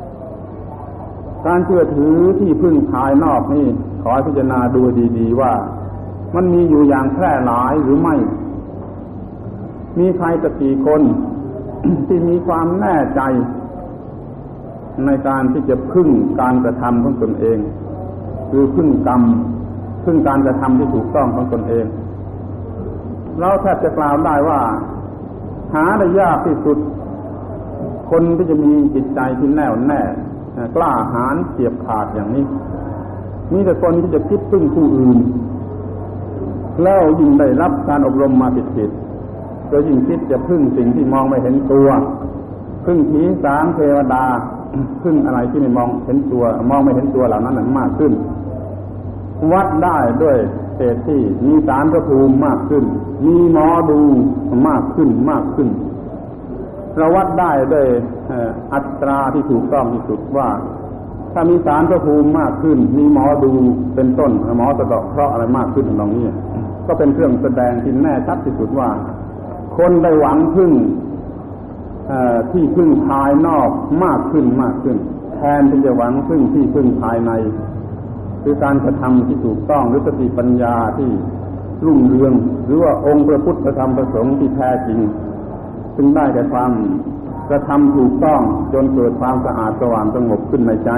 การเชื่อถือที่พึ่งภายนอกนี่ขอพิจารณาดูดีๆว่ามันมีอยู่อย่างแพร่หลายหรือไม่มีใครสักกี่คน ที่มีความแน่ใจในการที่จะพึ่งการกระทำของตนเองคือพึ่งกรรมพึ่งการกระทำที่ถูกต้องของตนเองเราแทบจะกล่าวได้ว่าหาได้ยากที่สุดคนที่จะมีจิตใจที่แน่วแน่กล้าหาญเฉียบขาดอย่างนี้มีแต่คนที่จะคิดพึ่งผู้อื่นแล้วยิ่งได้รับการอบรมมาผิดๆก็ยิ่งคิดจะพึ่งสิ่งที่มองไม่เห็นตัวพึ่งผีสางเทวดาพึ่งอะไรที่ไม่มองเห็นตัวมองไม่เห็นตัวเหล่านั้นมากขึ้นวัดได้ด้วยเหตุที่มีศาลพระภูมิมากขึ้นมีหมอดูมากขึ้นเราวัดได้ด้วยอัตราที่ถูกต้องที่สุดว่าถ้ามีศาลพระภูมิมากขึ้นมีหมอดูเป็นต้นหมอสะเดาะเคราะห์อะไรมากขึ้นตรงนี้ก็เป็นเครื่องแสดงที่แน่ชัดที่สุดว่าคนได้หวังพึ่งที่พึ่งภายนอกมากขึ้นแทนที่จะหวังพึ่งที่พึ่งภายในคือการกระทำที่ถูกต้องหรือสติปัญญาที่รุ่งเรืองหรือว่าองค์พระพุทธธรรมประสงค์ที่แท้จริงซึ่งได้แก่ความกระทำถูกต้องจนเกิดความสะอาดสว่างสงบขึ้นในใจ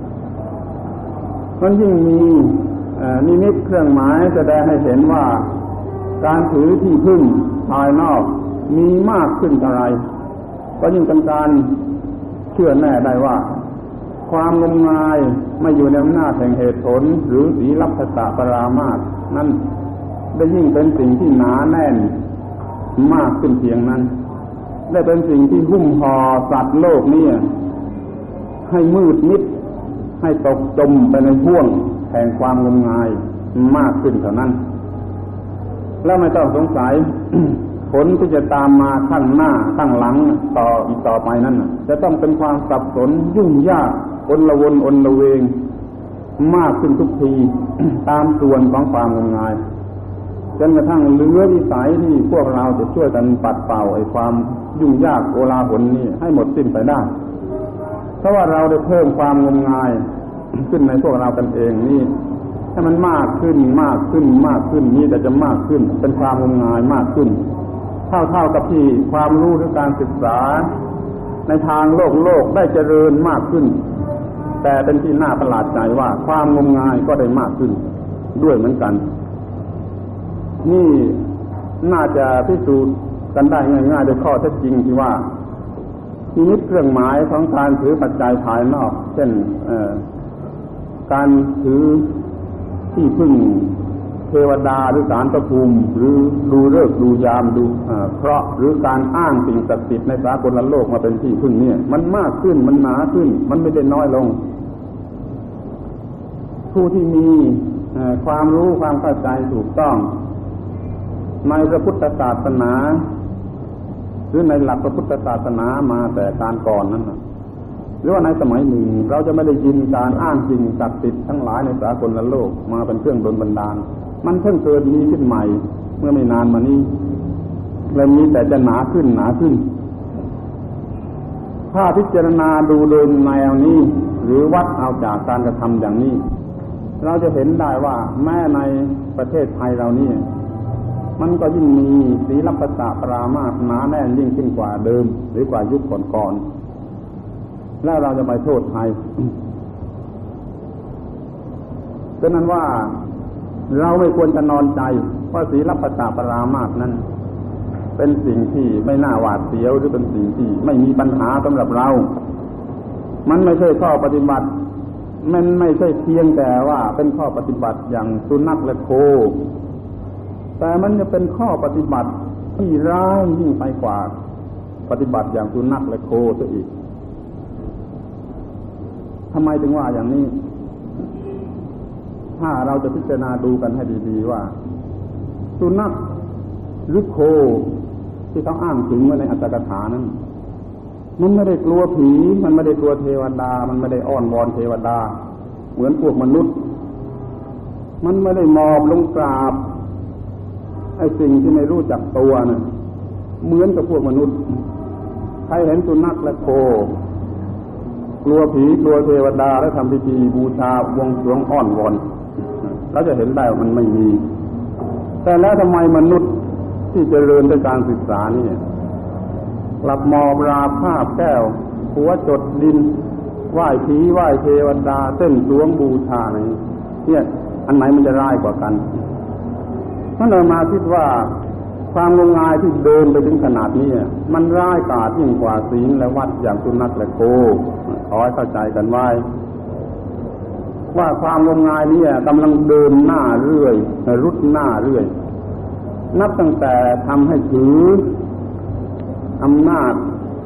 มันยิ่งมีนิมิตเครื่องหมายแสดงให้เห็นว่าการถือที่พึ่งภายนอกมีมากขึ้นเท่าไรก็ยิ่งเป็นการเชื่อแน่ได้ว่าความงมงายไม่อยู่ในอำนาจแห่งเหตุผลหรือศีลัพพตปรามาสนั้นได้ยิ่งเป็นสิ่งที่หนาแน่นมากขึ้นเพียงนั้นได้เป็นสิ่งที่หุ้มห่อสัตว์โลกนี้ให้มืดมิดให้ตกจมไปในห่วงแห่งความงมงายมากขึ้นเท่านั้นแล้วไม่ต้องสงสัย ผลที่จะตามมาข้างหน้าข้างหลังต่อไปนั้นจะต้องเป็นความสับสนยุ่งยากอนละวนอนละเวงมากขึ้นทุกที ตามส่วนของความงมงายจนกระทั่งเหลือวิสัยที่พวกเราจะช่วยกันปัดเป่าไอ้ความยุ่งยากโกลาหลนี้ให้หมดสิ้นไปได้เพราะว่าเราได้เพิ่มความงมงาย ขึ้นในพวกเรากันเองนี่ให้มันมากขึ้นนี่แต่จะมากขึ้นเป็นความงมงายมากขึ้นเท่ากับที่ความรู้หรือการศึกษาในทางโลกได้เจริญมากขึ้นแต่เป็นที่น่าประหลาดใจว่าความงมงายก็ได้มากขึ้นด้วยเหมือนกันนี่น่าจะพิสูจน์กันได้ง่ายๆโดยข้อเท็จจริงที่ว่านิมิตเครื่องหมายของการถือปัจจัยภายนอกเช่นการถือที่พึ่งเทวดาหรือศาลพระภูมิหรือดูฤกษ์ดูยามดูเคราะห์หรือการอ้างสิ่งศักดิ์สิทธิ์ในสากลโลกมาเป็นที่พึ่งเนี่ยมันมากขึ้นมันหนาขึ้นมันไม่ได้น้อยลงผู้ที่มีความรู้ความเข้าใจถูกต้องในพระพุทธศาสนาหรือในหลักพระพุทธศาสนามาแต่การก่อนนั้นหรือว่าในสมัยหนึ่งเราจะไม่ได้ยินการอ้างสิ่งศักดิ์สิทธิ์ทั้งหลายในสากลโลกมาเป็นเครื่องดลบันดาลมันเพิ่งเกิดมีขึ้นใหม่เมื่อไม่นานมานี้และมีแต่จะหนาขึ้นถ้าพิจารณาดูโดยแนวนี้หรือวัดเอาจากการกระทำอย่างนี้เราจะเห็นได้ว่าแม้ในประเทศไทยเรานี่มันก็ยิ่งมีศีลัพพตปรามาสหนาแน่นยิ่งขึ้นกว่าเดิมหรือกว่ายุคก่อนๆแล้วเราจะไปโทษใครฉะนั้นว่าเราไม่ควรจะนอนใจว่าศีลัพพตปรามาสนั้นเป็นสิ่งที่ไม่น่าหวาดเสียวหรือเป็นสิ่งที่ไม่มีปัญหาสำหรับเรามันไม่ใช่ข้อปฏิบัติมันไม่ใช่เพียงแต่ว่าเป็นข้อปฏิบัติอย่างสุนัขและโคแต่มันจะเป็นข้อปฏิบัติที่ร้ายยิ่งไปกว่าปฏิบัติอย่างสุนัขและโคซะอีกทำไมถึงว่าอย่างนี้ถ้าเราจะพิจารณาดูกันให้ดีๆว่าสุนัขหรือโคที่เขาอ้างถึงไว้ในอัตถกถานั้นมันไม่ได้กลัวผีมันไม่ได้กลัวเทวดามันไม่ได้อ้อนวอนเทวดาเหมือนพวกมนุษย์มันไม่ได้มอบลงกราบไอ้สิ่งที่ไม่รู้จักตัวน่ะเหมือนกับพวกมนุษย์ใครเห็นสุนัขและโคกลัวผีกลัวเทวดาและทำพิธีบูชาบวงสรวงอ้อนวอนเราจะเห็นได้ว่ามันไม่มีแต่แล้วทำไมมนุษย์ที่เจริญด้วยการศึกษานี่กลับมอบราภาพแก้วหัวจดดินไหว้ผีไหว้เทวดาเต้นสวงบูชาเนี่ยอันไหนมันจะร้ายกว่ากันมันเลยมาคิดว่าความงมงายที่เดินไปถึงขนาดนี้มันร้ายกาจยิ่งกว่าศีลและวัดอย่างสุนัขและโคขอให้เข้าใจกันไว้ว่าความงมงายนี้กำลังเดินหน้าเรื่อยรุดหน้าเรื่อยนับตั้งแต่ทำให้ถืออำนาจ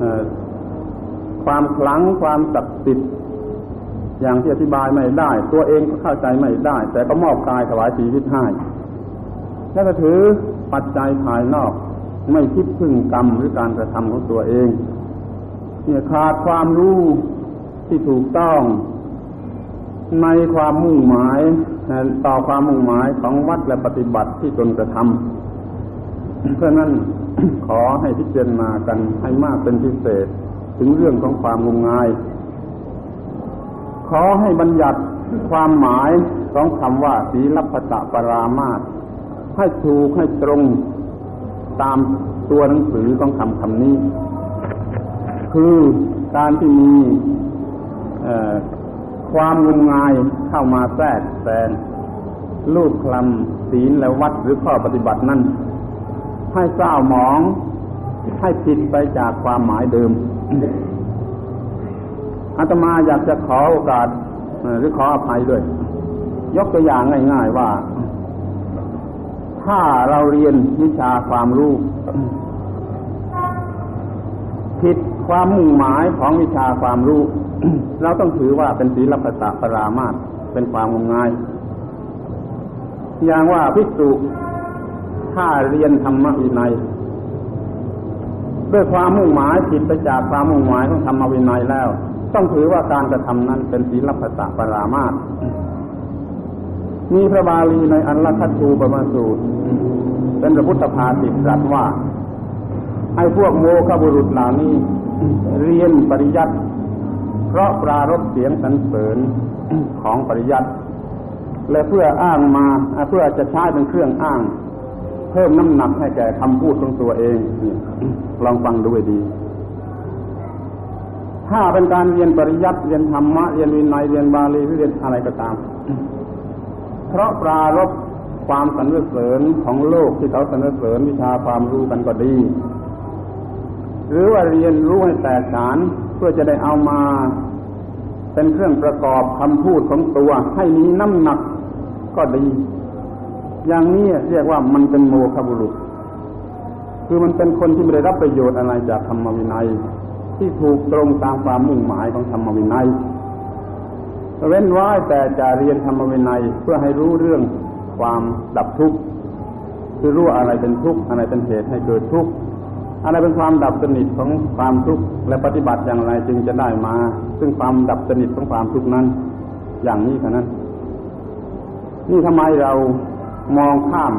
ความขลังความศักดิ์สิทธิ์อย่างที่อธิบายไม่ได้ตัวเองก็เข้าใจไม่ได้แต่ก็มอบกายถวายชีวิตให้แล้วก็ถือปัจจัยภายนอกไม่คิดพึ่งกรรมหรือการกระทำของตัวเองเนี่ยขาดความรู้ที่ถูกต้องในความมุ่งหมายต่อความมุ่งหมายของวัดและปฏิบัติที่ตนกระทำเพราะนั้นขอให้พิจารณากันให้มากเป็นพิเศษถึงเรื่องของความงมงายขอให้บัญญัติความหมายของคำว่าศีลัพพตปรามาสให้ถูกให้ตรงตามตัวหนังสือของคำนี้คือการที่มีความงมงายเข้ามาแทรกแซงลูบคลำศีลและวัดหรือข้อปฏิบัตินั้นให้เศร้าหมองให้ผิดไปจากความหมายเดิมอาตมาอยากจะขอโอกาสหรือขออภัยด้วยยกตัวอย่างง่ายๆว่าถ้าเราเรียนวิชาความรู้ผิดความมุ่งหมายของวิชาความรู้ เราต้องถือว่าเป็นศีลัพพตปรามาสเป็นความงมงายอย่างว่าภิกษุถ้าเรียนธรรมวินัยด้วยความมุ่งหมายผิดไปจากความมุ่งหมายของธรรมวินัยแล้วต้องถือว่าการกระทำนั้นเป็นศีลัพพตปรามาสมีพระบาลีในอัลลัคคูปมาสูตรเป็นพระพุทธภาษิตตรัสว่าไอ้พวกโมฆะบุรุษเหล่านี้เรียนปริยัติเพราะปรารภเสียงสรรเสริญของปริยัติและเพื่ออ้างมาเพื่อจะใช้เป็นเครื่องอ้างเพิ่มน้ำหนักให้แก่คำพูดของตัวเองลองฟังดูให้ดีถ้าเป็นการเรียนปริยัติเรียนธรรมะเรียนวินัยเรียนบาลีเรียนอะไรก็ตามเพราะปรารภความสรรเสริญของโลกที่เขาสรรเสริญวิชาความรู้กันก็ดีหรือว่าเรียนรู้ให้แตกฉานเพื่อจะได้เอามาเป็นเครื่องประกอบคำพูดของตัวให้มีน้ำหนักก็ดีอย่างนี้เรียกว่ามันเป็นโมฆะบุรุษคือมันเป็นคนที่ไม่ได้รับประโยชน์อะไรจากธรรมวินัยที่ถูกตรงตามความมุ่งหมายของธรรมวินัยเว้นไว้แต่จะเรียนธรรมวินัยเพื่อให้รู้เรื่องความดับทุกข์คือรู้อะไรเป็นทุกข์อะไรเป็นเหตุให้เกิดทุกข์อะไรเป็นความดับสนิทของความทุกข์และปฏิบัติอย่างไรจึงจะได้มาซึ่งความดับสนิทของความทุกข์นั้นอย่างนี้เท่านั้นนี่ทำไมเรามองข้าม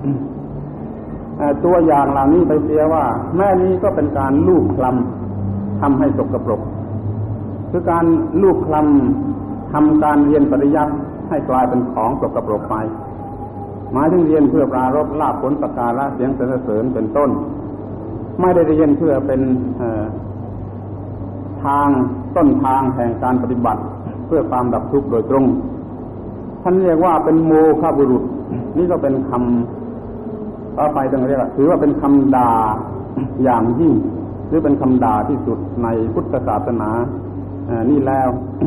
ตัวอย่างเหล่านี้ไปเสียว่าแม่นี้ก็เป็นการลูบคลำทำให้สกปรกคือการลูบคลำทำการเรียนปริยัติให้กลายเป็นของสกปรกไปหมายถึงเรียนเพื่อปรารภลาภผลสักการะเสียงสรรเสริญเป็นต้นไม่ได้เรียนเพื่อเป็นทางต้นทางแห่งการปฏิบัติเพื่อความดับทุกข์โดยตรงท่านเรียกว่าเป็นโมฆะบุรุษนี่ก็เป็นคำต่อไปต้องเรียกว่าถือว่าเป็นคำด่าอย่างยิ่งหรือเป็นคำด่าที่สุดในพุทธศาสนานี่แล้ว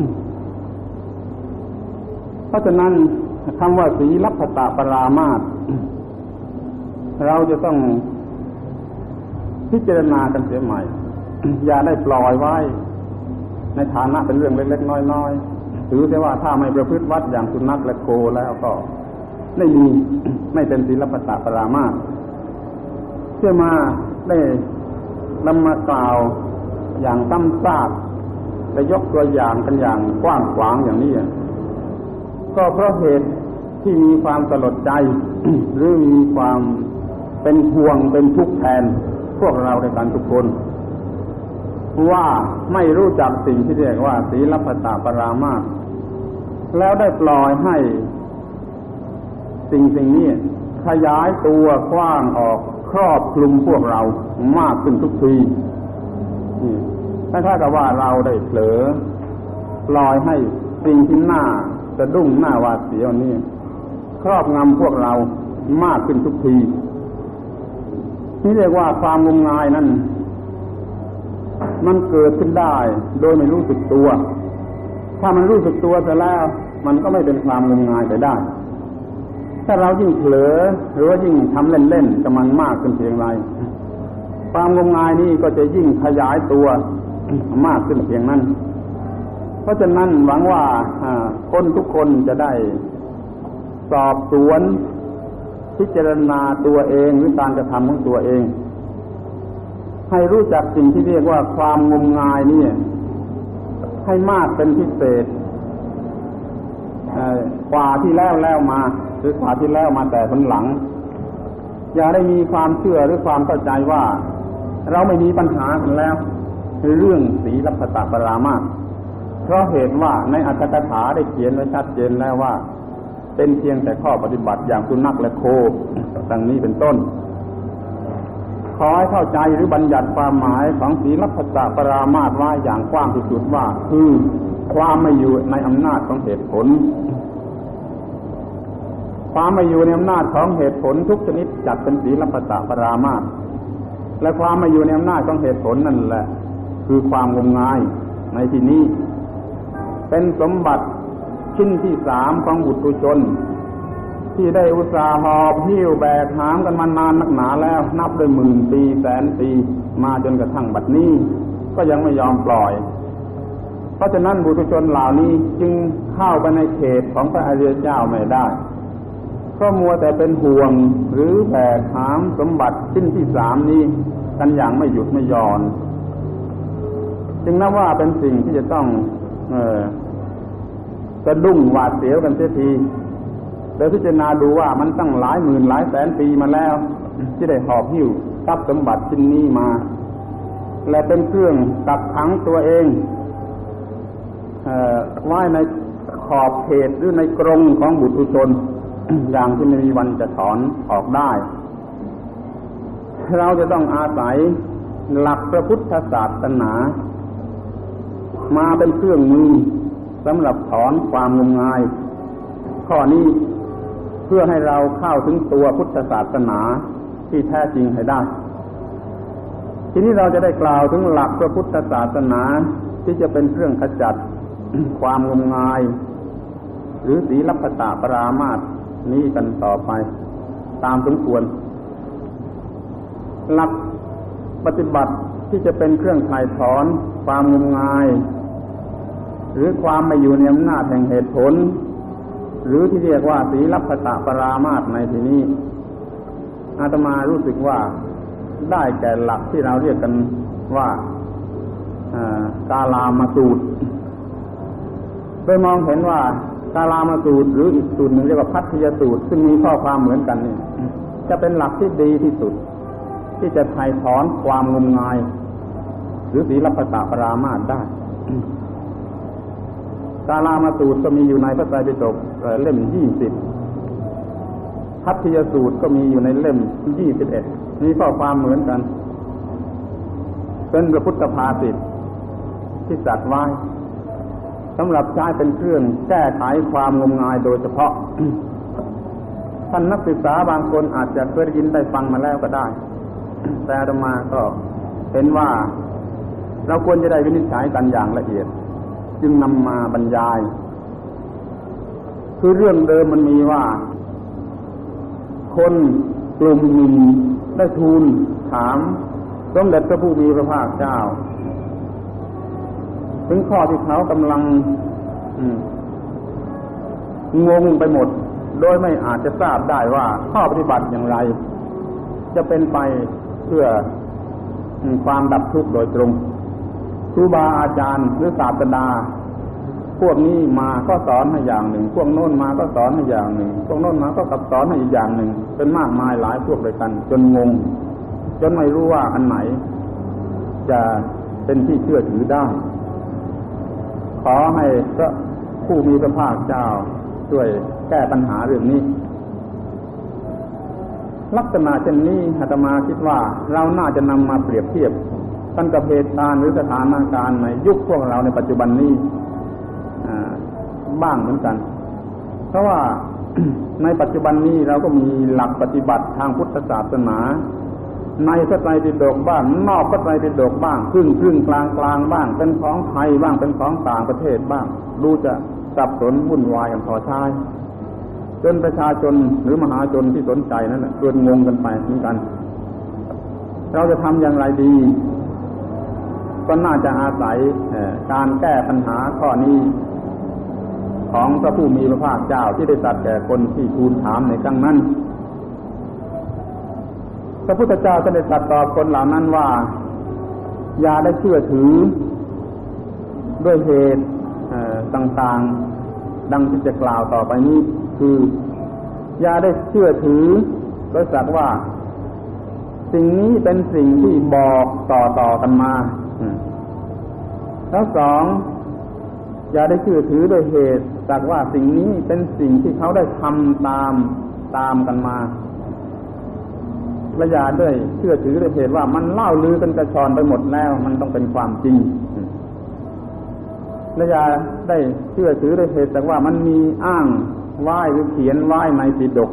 เพราะฉะนั้นคำว่าศีลัพพตปรามาสเราจะต้องพิจารณากันเสียใหม่อย่าได้ปล่อยไว้ในฐานะเป็นเรื่องเล็กๆน้อยๆถือแต่ว่าถ้าไม่ประพฤติวัดอย่างสุนัขและโคแล้วก็ไม่มีไม่เป็นศีลปตปรามาสเชื่อมาได้นำมากล่าวอย่างซ้ำซากและยกตัวอย่างกันอย่างกว้างขวางอย่างนี้ก็เพราะเหตุที่มีความสลดใจ หรือมีความเป็นห่วงเป็นทุกข์แทนพวกเราในการทุกคนว่าไม่รู้จักสิ่งที่เรียกว่าศีลปตปรามาสแล้วได้ปล่อยให้สิ่งนี้ขยายตัวกว้างออกครอบคลุมพวกเรามากขึ้นทุกทีถ้ากับว่าเราได้เผลอปล่อยให้สิ่งที่น่าสะดุ้งน่าหวาดเสียวนี้ครอบงำพวกเรามากขึ้นทุกทีนี่เรียกว่าความงมงายนั้นมันเกิดขึ้นได้โดยไม่รู้สึกตัวถ้ามันรู้สึกตัวเสร็จแล้วมันก็ไม่เป็นความงมงายไปได้ถ้าเรายิ่งเผลอหรือว่ายิ่งทำเล่นๆกับมันมากขึ้นเพียงไรความงมงายนี้ก็จะยิ่งขยายตัวมากขึ้นเพียงนั้นเพราะฉะนั้นหวังว่าคนทุกคนจะได้สอบสวนพิจารณาตัวเองหรือการกระทำของตัวเองให้รู้จักสิ่งที่เรียกว่าความงมงายนี่ให้มากเป็นพิเศษกว่าที่แล้วมาหรือกว่าที่แล้วมาแต่ผลหลังอย่าได้มีความเชื่อหรือความเข้าใจว่าเราไม่มีปัญหากันแล้วเรื่องศีลปตปรามาสเพราะเหตุว่าในอรรถกถาได้เขียนไว้ชัดเจนแล้วว่าเป็นเพียงแต่ข้อปฏิบัติอย่างสุนัขและโคดังนี้เป็นต้นขอให้เข้าใจหรือบัญญัติความหมายของศีลปตปรามาสไว้อย่างกว้างที่สุดว่าคือความไม่อยู่ในอำนาจของเหตุผลความไม่อยู่ในอำนาจของเหตุผลทุกชนิดจัดเป็นศีลปตปรามาสและความไม่อยู่ในอำนาจของเหตุผลนั่นแหละคือความงมงายในที่นี้เป็นสมบัติชิ้นที่3ของบุตุชนที่ได้อุตส่าห์หอบหิ้วแบกหามกันมานานนักหนาแล้วนับด้วยหมื่นปีแสนปีมาจนกระทั่งบัดนี้ก็ยังไม่ยอมปล่อยเพราะฉะนั้นบุตุชนเหล่านี้จึงเข้าไปในเขตของพระอริยเจ้าไม่ได้ก็มัวแต่เป็นห่วงหรือแบกหามสมบัติชิ้นที่3นี้กันอย่างไม่หยุดไม่หย่อนจึงนับว่าเป็นสิ่งที่จะต้องสะดุ้งหวาดเสียวกันเสียทีโดยพิจารณาดูว่ามันตั้งหลายหมื่นหลายแสนปีมาแล้วที่ได้หอบหิ้วทรัพย์สมบัติชิ้นนี้มาและเป็นเครื่องกักขังตัวเองไว้ในขอบเขตหรือในกรงของบุตุชน อย่างที่ไม่มีวันจะถอนออกได้เราจะต้องอาศัยหลักพระพุทธศาสนามาเป็นเครื่องมือสำหรับถอนความงมงายข้อนี้เพื่อให้เราเข้าถึงตัวพุทธศาสนาที่แท้จริงให้ได้ทีนี้เราจะได้กล่าวถึงหลักพระพุทธศาสนาที่จะเป็นเครื่องขจัด ความงมงายหรือศีลปตปรามาสนี้กันต่อไปตามสมควรหลักปฏิบัติที่จะเป็นเครื่องถ่ายถอนความงมงายหรือความไม่อยู่ในอำนาจแห่งเหตุผลหรือที่เรียกว่าศีลปตปรามาสในที่นี้อาตมารู้สึกว่าได้แก่หลักที่เราเรียกกันว่ากาลามสูตรโดยมองเห็นว่ากาลามสูตรหรืออีกสูตรหนึ่งเรียกว่าพัทยสูตรซึ่งมีข้อความเหมือนกันนี่จะเป็นหลักที่ดีที่สุดที่จะถ่ายถอนความงมงายหรือศีลปตปรามาสได้กาลามสูตรก็มีอยู่ในพระไตรปิฎกเล่ม20พัทยสูตรก็มีอยู่ในเล่ม21มีข้อความเหมือนกันเป็นพระพุทธภาษิตที่จัดไว้สำหรับใช้เป็นเครื่องแก้ไขความงมงายโดยเฉพาะ ท่านนักศึกษาบางคนอาจจะเคยได้ยินได้ฟังมาแล้วก็ได้แต่อาตมาก็เห็นว่าเราควรจะได้วินิจฉัยกันอย่างละเอียดจึงนำมาบรรยายคือเรื่องเดิมมันมีว่าคนกลุ่มหนึ่งได้ทูลถามสมเด็จพระผู้มีพระภาคเจ้าถึงข้อที่เขากำลังงงไปหมดโดยไม่อาจจะทราบได้ว่าข้อปฏิบัติอย่างไรจะเป็นไปเพื่อความดับทุกข์โดยตรงครูบาอาจารย์หรือศาสดาพวกนี้มาก็สอนให้อย่างหนึ่งพวกโน้นมาก็สอนให้อย่างหนึ่งพวกโน้นมาก็กลับสอนให้อีกอย่างหนึ่งเป็นมากมายหลายพวกด้วยกันจนงงจนไม่รู้ว่าอันไหนจะเป็นที่เชื่อถือได้ขอให้พระผู้มีพระภาคเจ้าช่วยแก้ปัญหาเรื่องนี้ลักษณะเช่นนี้อาตมาคิดว่าเราน่าจะนำมาเปรียบเทียบกันกับเหตุการณ์หรือสถานการณ์ในยุคพวกเราในปัจจุบันนี้บ้างเหมือนกันเพราะว่า ในปัจจุบันนี้เราก็มีหลักปฏิบัติทางพุทธศาสนาในพระไตรปิฎกบ้างนอกพระไตรปิฎกบ้างครึ่งกลางบ้างเป็นของไทยบ้างเป็นของต่างประเทศบ้างดูจะสับสนวุ่นวายกันพอใช้จนประชาชนหรือมหาชนที่สนใจนั้นเกิดงงกันไปเหมือนกันเราจะทำอย่างไรดีก็น่าจะอาศัยการแก้ปัญหาข้อนี้ของพระผู้มีพระภาคเจ้าที่ได้ตรัสแก่คนที่ทูลถามในครั้งนั้นพระพุทธเจ้าได้ตรัสตอบคนเหล่านั้นว่าอย่าได้เชื่อถือด้วยเหตุต่างๆดังที่จะกล่าวต่อไปนี้คืออย่าได้เชื่อถือโดยสักว่าสิ่งนี้เป็นสิ่งที่บอกต่อกันมาแล้วสองอย่าได้เชื่อถือโดยเหตุสักว่าสิ่งนี้เป็นสิ่งที่เขาได้ทำตามกันมาและอย่าได้เชื่อถือโดยเหตุว่ามันเล่าลือกันกระชอนไปหมดแล้วมันต้องเป็นความจริงและอย่าได้เชื่อถือโดยเหตุสักว่ามันมีอ้างไว้หรือเขียนไว้ในปิฎก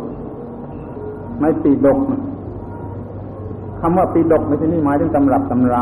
คำว่าปิฎกในที่นี้หมายถึงตำรับตำรา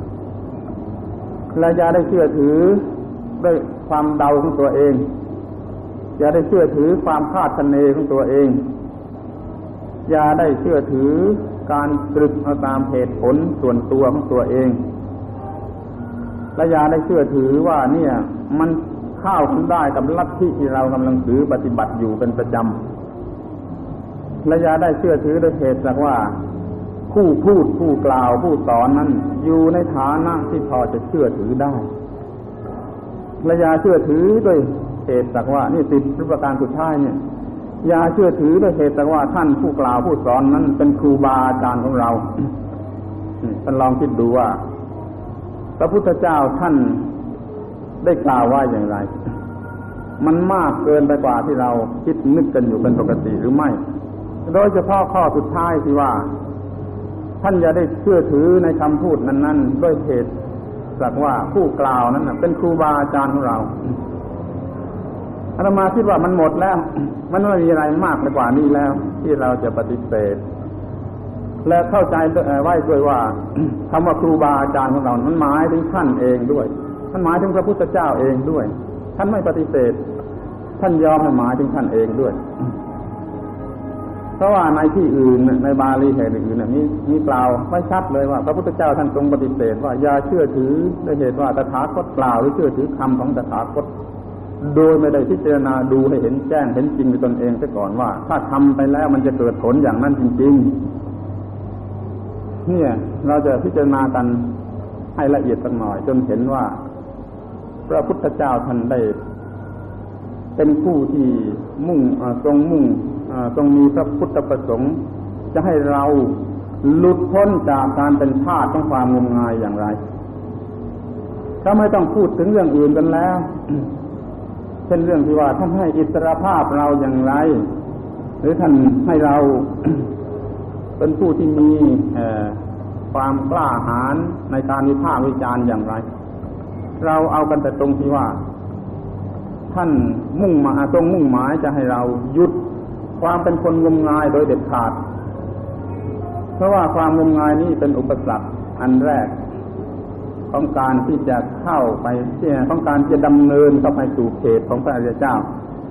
และอย่าได้เชื่อถือด้วยความเดาของตัวเองอย่าได้เชื่อถือความคาดคะเนของตัวเองอย่าได้เชื่อถือการตรึกเอาตามเหตุผลส่วนตัวของตัวเองและอย่าได้เชื่อถือว่าเนี่ยมันเข้ากันได้กับลัทธิที่เรากำลังถือปฏิบัติอยู่เป็นประจำและอย่าได้เชื่อถือโดยเหตุสักว่าผู้พูดผู้กล่าวผู้สอนนั้นอยู่ในฐานะที่พอจะเชื่อถือได้และอย่าเชื่อถือด้วยเหตุสักว่านี่ติดประการสุดท้ายเนี่ยอย่าเชื่อถือด้วยเหตุสักว่าท่านผู้กล่าวผู้สอนนั้นเป็นครูบาอาจารย์ของเราท่านลองคิดดูว่าพระพุทธเจ้าท่านได้กล่าวว่าอย่างไรมันมากเกินไปกว่าที่เราคิดนึกกันอยู่เป็นปกติหรือไม่โดยเฉพาะข้อสุดท้ายที่ว่าท่านอย่าได้เชื่อถือในคำพูดนั้นๆด้วยเหตุสักว่าผู้กล่าวนั้นเป็นครูบาอาจารย์ของเราอาตมาคิดว่ามันหมดแล้วมันไม่มีอะไรมากไปกว่านี้แล้วที่เราจะปฏิเสธและเข้าใจไว้ด้วยว่าคำว่าครูบาอาจารย์ของเรามันหมายถึงท่านเองด้วยมันหมายถึงพระพุทธเจ้าเองด้วยท่านไม่ปฏิเสธท่านยอมให้หมายถึงท่านเองด้วยเพราะว่าในที่อื่นในบาลีแห่งอื่นมีกล่าวไว้ชัดเลยว่าพระพุทธเจ้าท่านทรงปฏิเสธว่าอย่าเชื่อถือด้วยเหตุว่าตถาคตกล่าวหรือเชื่อถือคำของตถาคตโดยไม่ได้พิจารณาดูให้เห็นแจ้งเห็นจริงในตนเองซะก่อนว่าถ้าทำไปแล้วมันจะเกิดผลอย่างนั้นจริงๆเนี่ยเราจะพิจารณากันให้ละเอียดสักหน่อยจนเห็นว่าพระพุทธเจ้าท่านได้เป็นผู้ที่ทรงมีพระพุทธประสงค์จะให้เราหลุดพ้นจากการเป็นทาสของความงมงายอย่างไรถ้าไม่ต้องพูดถึงเรื่องอื่นกันแล้วเช่นเรื่องที่ว่าท่านให้อิสรภาพเราอย่างไรหรือท่านให้เรา เป็นผู้ที่มีความกล้าหาญในการวิพากษ์วิจารณ์อย่างไรเราเอากันแต่ตรงที่ว่าท่านทรงมุ่งหมายจะให้เราหยุดความเป็นคนงมงายโดยเด็ดขาดเพราะว่าความงมงายนี้เป็นอุปสรรคอันแรกของการที่จะเข้าไปของการจะดำเนินเข้าไปสู่เขตของพระอริยเจ้า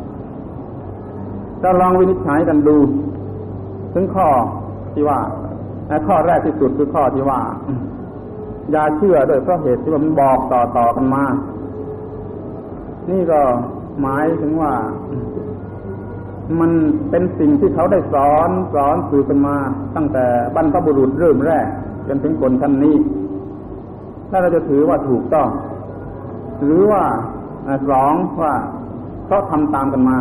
เราลองวินิจฉัยกันดูถึงข้อที่ว่าข้อแรกที่สุดคือข้อที่ว่าอย่าเชื่อด้วยเพราะเหตุที่มันบอกต่อกันมานี่ก็หมายถึงว่ามันเป็นสิ่งที่เขาได้สอนสืบกันมาตั้งแต่บรรพบุรุษเริ่มแรกจนถึงคนท่านนี้ถ้าเราจะถือว่าถูกต้องหรือว่าสองว่าเขาทำตามกันมา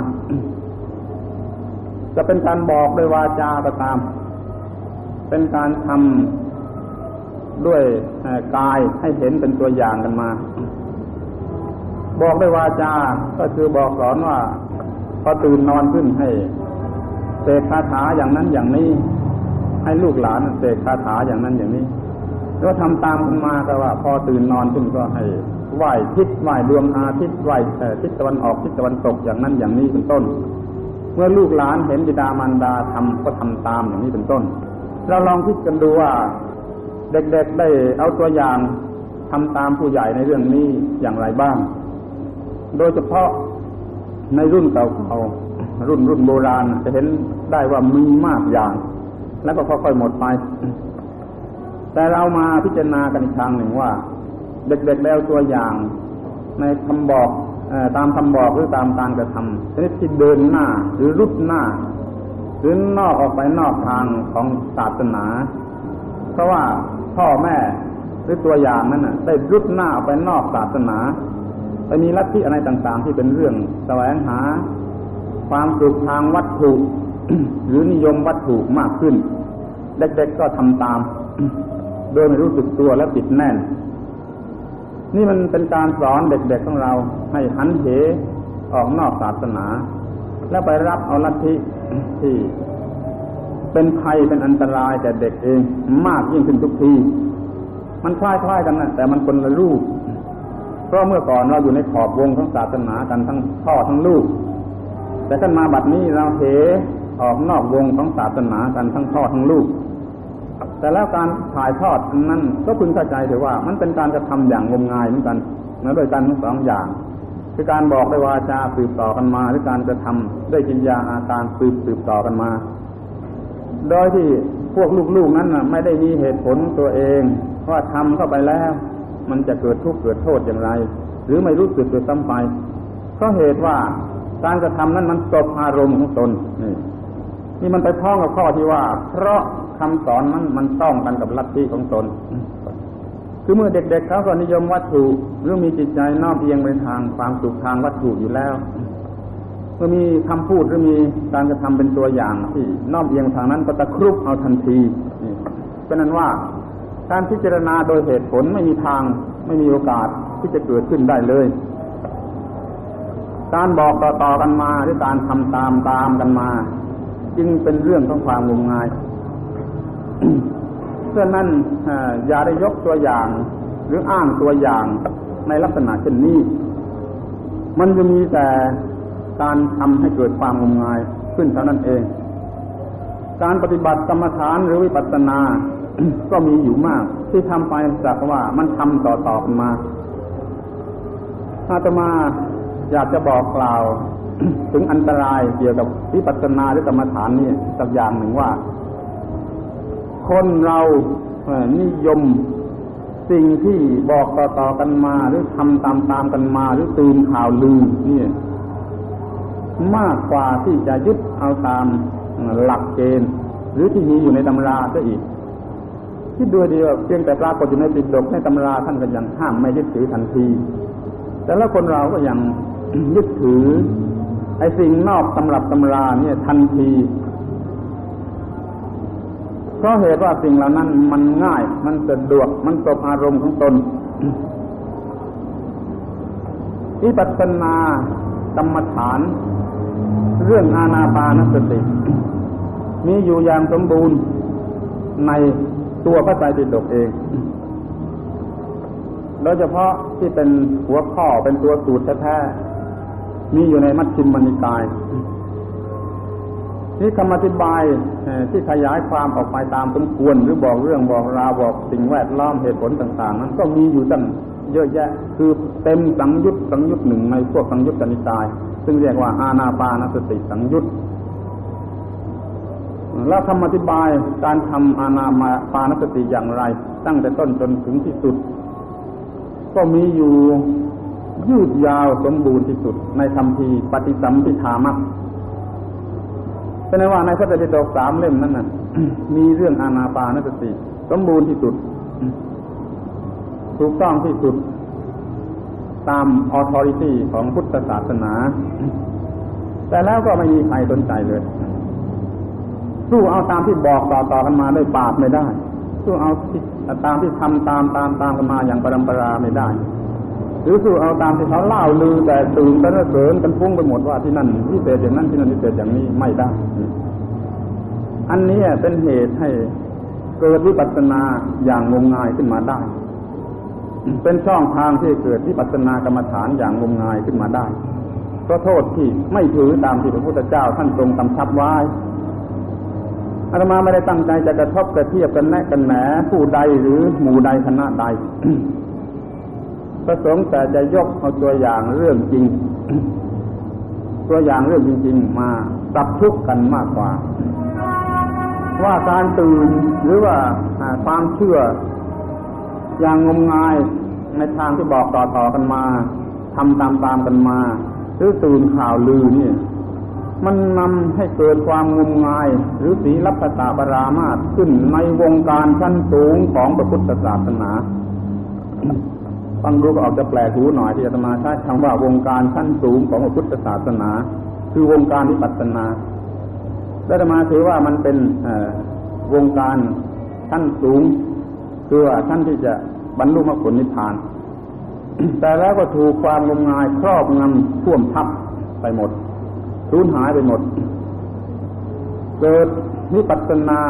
จะเป็นการบอกด้วยวาจาก็ตามเป็นการทำด้วยกายให้เห็นเป็นตัวอย่างกันมาบอกด้วยวาจาก็คือบอกสอนว่าพอตื่นนอนขึ้นให้เสกคาถาอย่างนั้นอย่างนี้ให้ลูกหลานเสกคาถาอย่างนั้นอย่างนี้แล้วทำตามกันมาก็ว่าพอตื่นนอนขึ้นก็ให้ไหว้ทิศไหว้ดวงอาทิตย์ไหว้ทิศตะวันออกทิศตะวันตกอย่างนั้นอย่างนี้เป็นต้นเมื่อลูกหลานเห็นบิดามารดาทำก็ทำตามอย่างนี้เป็นต้นเราลองคิดกันดูว่าเด็กๆได้เอาตัวอย่างทำตามผู้ใหญ่ในเรื่องนี้อย่างไรบ้างโดยเฉพาะในรุ่นเก่าๆรุ่นโบราณจะเห็นได้ว่ามีมากอย่างแล้วก็ค่อยๆหมดไปแต่เรามาพิจารณากันอีกทางหนึ่งว่าเด็กๆแล้วตัวอย่างในคำบอกตามคำบอกหรือตามการกระทำชนิดที่เดินหน้าหรือรุดหน้าหรือนอกออกไปนอกทางของศาสนาเพราะว่าพ่อแม่หรือตัวอย่างนั้นได้รุดหน้าออกไปนอกศาสนาไปมีลัทธิอะไรต่างๆที่เป็นเรื่องแสวงหาความสุขทางวัตถุ หรือนิยมวัตถุมากขึ้นเด็กๆก็ทำตามโดยไม่รู้สึกตัวและปิดแน่นนี่มันเป็นการสอนเด็กๆของเราให้หันเหออกนอกศาสนาแล้วไปรับเอาลัทธิที่เป็นภัยเป็นอันตรายแก่เด็กเองมากยิ่งขึ้นทุกทีมันคล้ายๆกันนะแต่มันคนละรูปเพราะเมื่อก่อนเราอยู่ในขอบวงของศาสนากันทั้งพ่อทั้งลูกแต่ขึ้นมาบัดนี้เราเหออกนอกวงของศาสนากันทั้งพ่อทั้งลูกแต่แล้วการถ่ายทอดนั้นก็พึงเข้าใจเถอะว่ามันเป็นการกระทำอย่างงมงายเหมือนกันนะโดยกันทั้งสองอย่างคือการบอกด้วยวาจาสืบต่อกันมาหรือการกระทำด้วยกิริยาอาการสืบต่อกันมาโดยที่พวกลูกๆนั้นไม่ได้มีเหตุผลตัวเองว่าทำเข้าไปแล้วมันจะเกิดทุกข์เกิดโทษอย่างไรหรือไม่รู้สึกโดยซ้ำไปเพราะเหตุว่าการกระทำนั้นมันตกอารมณ์ของตนนี่มันไปพ้องกับข้อที่ว่าเพราะคำสอนนั้นมันต้องกันกับลัทธิของตนคือเมื่อเด็กๆเขาก็นิยมวัตถุหรือมีจิตใจน้อมเอียงไปทางความสุขทางวัตถุอยู่แล้วเมื่อมีคำพูดหรือมีการกระทำเป็นตัวอย่างที่น้อมเอียงทางนั้นก็ตะครุบเอาทันทีเป็นนั้นว่าการพิจารณาโดยเหตุผลไม่มีทางไม่มีโอกาสที่จะเกิดขึ้นได้เลยการบอกต่อๆกันมาหรือการทำตามกันมาจึงเป็นเรื่องของความงมงายเพราะนั้นอย่าได้ยกตัวอย่างหรืออ้างตัวอย่างในลักษณะเช่นนี้มันจะมีแต่การทำให้เกิดความงมงายขึ้นเท่านั้นเองการปฏิบัติกรรมฐานหรือวิปัสสนา ก็มีอยู่มากที่ทำไปจากว่ามันทำต่อกันมาอาตมาอยากจะบอกกล่าว ถึงอันตรายเกี่ยวกับวิปัสสนาหรือกรรมฐานนี่สักอย่างหนึ่งว่าคนเรานิยมสิ่งที่บอกต่อกันมาหรือทำตามกันมาหรือตื่นข่าวลือนี่มากกว่าที่จะยึดเอาตามหลักเกณฑ์หรือที่มีอยู่ในตำราซะอีกคิดดูดีว่าเพียงแต่ปรากฏอยู่ในปิฎกในตำราท่านก็ยังห้ามไม่ยึดถือทันทีแต่แล้วคนเราก็ยัง ยึดถือไอ้สิ่งนอกตำรับตำราเนี่ยทันทีเพราะเหตุว่าสิ่งเหล่านั้นมันง่ายมันสะดวกมันตบอารมณ์ของตน วิปัสสนากรรมฐานเรื่องอานาปานสติมีอยู่อย่างสมบูรณ์ในตัวพระไตรปิฎกเองโดยเฉพาะที่เป็นหัวข้อเป็นตัวสูตรแท้ๆมีอยู่ในมัชฌิมนิกายนี่คำอธิบายที่ขยายความออกไปตามสมควรหรือบอกเรื่องบอกราวบอกสิ่งแวดล้อมเหตุผลต่างๆนั้นก็มีอยู่ตั้งเยอะแยะคือเต็มสังยุตหนึ่งในพวกสังยุตตนิกายซึ่งเรียกว่าอานาปานสติสังยุตแล้วคำอธิบายการทำอานาปานสติอย่างไรตั้งแต่ต้นจนถึงที่สุดก็มีอยู่ยืดยาวสมบูรณ์ที่สุดในคัมภีร์ปฏิสัมภิธามัคเป็นไงว่าในพระไตรปิฎก3 เล่มนั้นน่ะ มีเรื่องอานาปานสติสมบูรณ์ที่สุดถูกต้องที่สุดตาม authority ของพุทธศาสนาแต่แล้วก็ไม่มีใครสนใจเลยสู้เอาตามที่บอกต่อๆกันมาด้วยปากไม่ได้สู้เอาตามที่ทำตามกันมาอย่างปรำปราไม่ได้หรือสู้เอาตามที่เขาเล่าลือแต่ตื่นสรรเสริญกันฟุ้งไปหมดว่าที่นั่นพิเศษอย่างนั้นที่นั่นพิเศษอย่างนี้ไม่ได้อันนี้เป็นเหตุให้เกิดวิปัสสนาอย่างงมงายขึ้นมาได้เป็นช่องทางที่เกิดวิปัสสนากรรมฐานอย่างงมงายขึ้นมาได้ก็โทษที่ไม่ถือตามที่พระพุทธเจ้าท่านทรงกำชับไว้อาตมาไม่ได้ตั้งใจจะกระทบกระเทียบกันแนะกันแหนผู้ใดหรือหมู่ใดคณะใด ประสงค์แต่จะยกเอาตัวอย่างเรื่องจริง ตัวอย่างเรื่องจริงๆมาปรับทุกข์กันมากกว่าว่าการตื่นหรือว่าความเชื่ออย่างงมงายในทางที่บอกต่อๆกันมาทำตามกันมาหรือตื่นข่าวลือนี่มันนำให้เกิดความงมงายหรือศีลัพพตปรามาสขึ้นในวงการชั้นสูงของพระพุทธศาสนาฟังดูก็ออกจะแปลกหูหน่อยที่อาตมาใช้คำว่าวงการชั้นสูงของพระพุทธศาสนาคือวงการวิปัสสนาและอาตมาถือว่ามันเป็นวงการชั้นสูงคือว่าชั้นที่จะบรรลุมรรคผลนิพพาน แต่แล้วก็ถูกความงมงายครอบงำท่วมทับไปหมดสูญหายไปหมดเกิดวิปัสสนา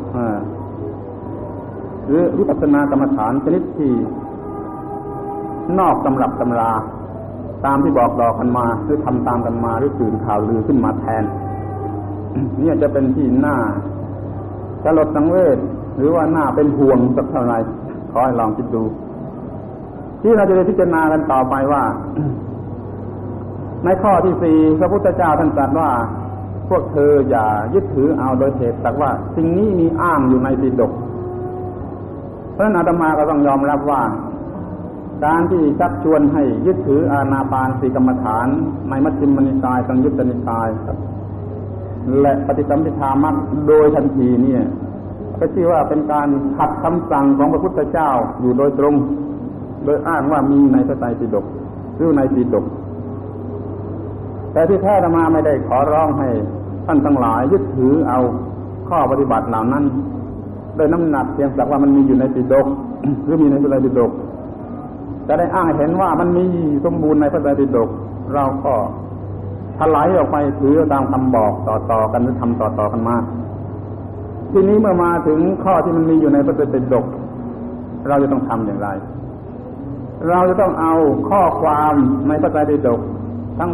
หรือวิปัสสนากรรมฐานชนิดที่นอกตำรับตำราตามที่บอกต่อกันมาหรือทำตามกันมาหรือตื่นข่าวลือขึ้นมาแทน เนี่ยจะเป็นที่น่าสลดสังเวชหรือว่าน่าเป็นห่วงสักเท่าไหร่ขอให้ลองคิดดูที่เราจะได้พิจารณากันต่อไปว่าในข้อที่4พระพุทธเจ้าท่านตรัสว่าพวกเธออย่ายึดถือเอาโดยเหตุสักว่าสิ่งนี้มีอ้างอยู่ในปิฎกเพราะฉะนั้นอาตมาก็ต้องยอมรับว่าการที่ชักชวนให้ยึดถืออานาปานสติกรรมฐานในมัชฌิมนิกายสังยุตตนิกายและปฏิสัมภิธามัคโดยทันทีเนี่ยก็ชื่อว่าเป็นการขัดคำสั่งของพระพุทธเจ้าอยู่โดยตรงโดยอ้างว่ามีในพระไตรปิฎกหรือในปิฎกแต่ที่แท้อาตมาไม่ได้ขอร้องให้ท่านทั้งหลายยึดถือเอาข้อปฏิบัติเหล่านั้นโดยน้ำหนักเพียงแต่ว่ามันมีอยู่ในปิฎก หรือมีในพระไตรปิฎกจะได้อ้างเห็นว่ามันมีสมบูรณ์ในพระไตรปิฎกเราก็ถลายออกไปถือตามคำบอกต่อๆกันหรือทำต่อๆกันมาทีนี้เมื่อมาถึงข้อที่มันมีอยู่ในพระไตรปิฎกเราจะต้องทำอย่างไรเราจะต้องเอาข้อความในพระไตรปิฎกทั้ง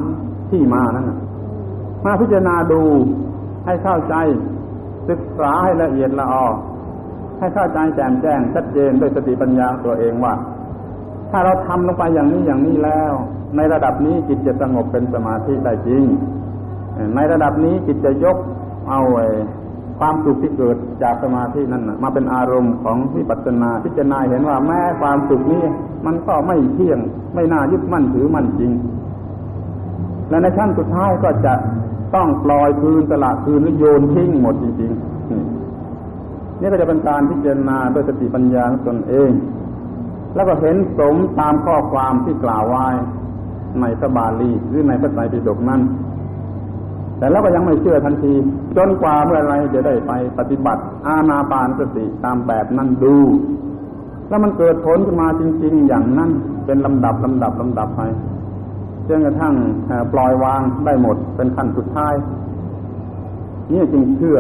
3ที่มานั้นมาพิจารณาดูให้เข้าใจศึกษาให้ละเอียดละออให้เข้าใจแจ่มแจ้งชัดเจนด้วยสติปัญญาตัวเองว่าถ้าเราทำลงไปอย่างนี้แล้วในระดับนี้จิตจะสงบเป็นสมาธิได้จริงในระดับนี้จิตจะยกเอาความสุขที่เกิดจากสมาธินั้นมาเป็นอารมณ์ของวิปัสสนาพิจารณาเห็นว่าแม้ความสุขนี้มันก็ไม่เที่ยงไม่น่ายึดมั่นถือมั่นจริงและในขั้นสุดท้ายก็จะต้องปล่อยคืนสละคืนหรือโยนทิ้งหมดจริงๆนี่ก็จะเป็นการพิจารณาด้วยสติปัญญาของตนเองแล้วก็เห็นสมตามข้อความที่กล่าวไว้ในพระบาลีหรือในพระไตรปิฎกนั้นแต่เราก็ยังไม่เชื่อทันทีจนกว่าเมื่อไรจะได้ไปปฏิบัติอานาปานสติตามแบบนั้นดูแล้วมันเกิดผลขึ้นมาจริงๆอย่างนั้นเป็นลำดับไปจนกระทั่งปล่อยวางได้หมดเป็นขั้นสุดท้ายนี่จึงเชื่อ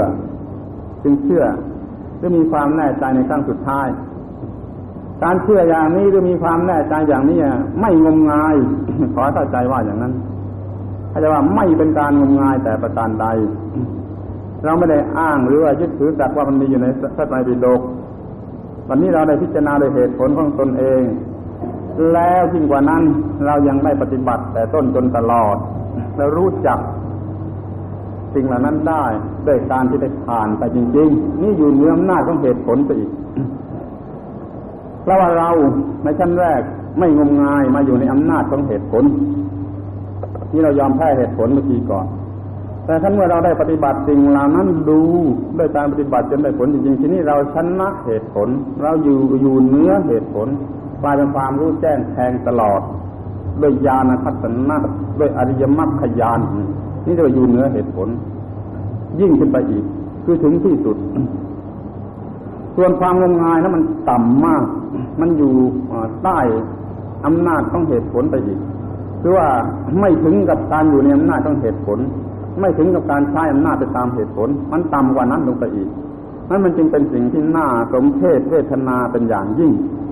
จะมีความแน่ใจในขั้นสุดท้ายการเชื่ออย่างนี้หรือมีความแน่ใจอย่างนี้ไม่งมงาย ขอเข้าใจว่าอย่างนั้นถ้าจะว่าไม่เป็นการงมงายแต่ประการใดเราไม่ได้อ้างหรือว่ายึดถือจักว่ามันมีอยู่ในพระไตรปิฎกวันนี้เราได้พิจารณาโดยเหตุผลของตนเองแล้วยิ่งกว่านั้นเรายังได้ปฏิบัติแต่ต้นจนตลอดและรู้จักสิ่งเหล่านั้นได้ด้วยการที่ได้ผ่านไปจริงๆนี่อยู่เหนืออำนาจของเหตุผลไปอีกเพราะว่าเราในชั้นแรกไม่งมงายมาอยู่ในอำนาจของเหตุผลนี่เรายอมแพ้เหตุผลเมื่อกี้ก่อนแต่ถ้าเมื่อเราได้ปฏิบัติสิ่งเหล่านั้นดูด้วยการปฏิบัติจนได้ผลจริงๆทีนี้เราชนะเหตุผลเราอยู่เหนือเหตุผลกลายเป็นความรู้แจ้งแทงตลอดด้วยญาณทัศนะด้วยอริยมรรคญาณนี่เรียกว่าอยู่เหนือเหตุผลยิ่งขึ้นไปอีกคือถึงที่สุดส่วนความงมงายนั้นมันต่ำมากมันอยู่ใต้อำนาจของเหตุผลไปอีกคือว่าไม่ถึงกับการอยู่ในอำนาจของเหตุผลไม่ถึงกับการใช้อำนาจไปตามเหตุผลมันต่ำกว่านั้นลงไปอีกนั่นมันจึงเป็นสิ่งที่น่าสมเพชเวทนาเป็นอย่างยิ่ง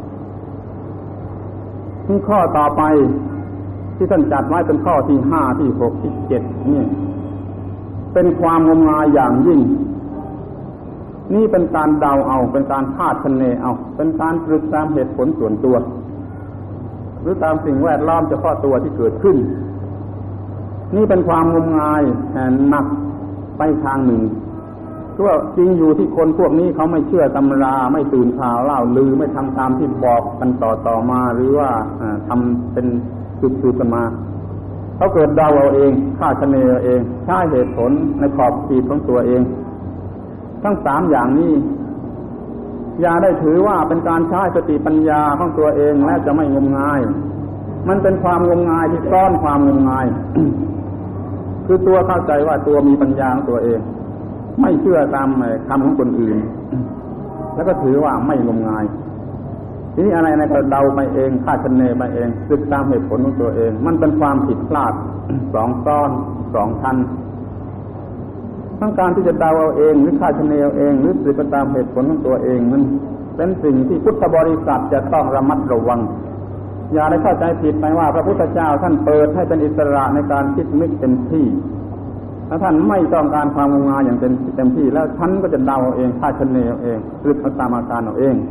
ที่ข้อต่อไปที่ท่านจัดไว้เป็นข้อที่5ที่6ที่7นี่เป็นความงมงายอย่างยิ่งนี่เป็นการเดาเอาเป็นการคาดคะเนเอาเป็นการตรึกตามเหตุผลส่วนตัวหรือตามสิ่งแวดล้อมเฉพาะตัวที่เกิดขึ้นนี่เป็นความงมงายหนักไปทางหนึ่งก็จริงอยู่ที่คนพวกนี้เขาไม่เชื่อตำราไม่ตื่นข่าวเล่าลือไม่ทำตามที่บอกกันต่อมาหรือว่าทำเป็นสืบกันมาเขาเกิดเดาเอาเองคาดคะเนเอาเองใช้เหตุผลในขอบเขตของตัวเองทั้ง3อย่างนี้อย่าได้ถือว่าเป็นการใช้สติปัญญาของตัวเองและจะไม่งมงายมันเป็นความงมงายที่ซ่อนความงมงาย คือตัวเข้าใจว่าตัวมีปัญญาของตัวเองไม่เชื่อตามคำของคนอื่นแล้วก็ถือว่าไม่งมงายทีนี้อะไรก็เดาไปเองคาดคะเนไปเองศึกตามเหตุผลของตัวเองมันเป็นความผิดพลาด2 ซ้อน 2 ชั้นทั้งการที่จะเดาเอาเองหรือคาดคะเนเอาเองหรือศึกตามเหตุผลของตัวเองมันเป็นสิ่งที่พุทธบริษัทจะต้องระมัดระวังอย่าได้เข้าใจผิดไปว่าพระพุทธเจ้าท่านเปิดให้เป็นอิสระในการคิดนึกเต็มที่ถ้าท่านไม่ต้องการความงมงายอย่างเต็มที่แล้วท่านก็จะเดาเอาเองคาดคะเนเอาเองศึกตามอาการเอาเอง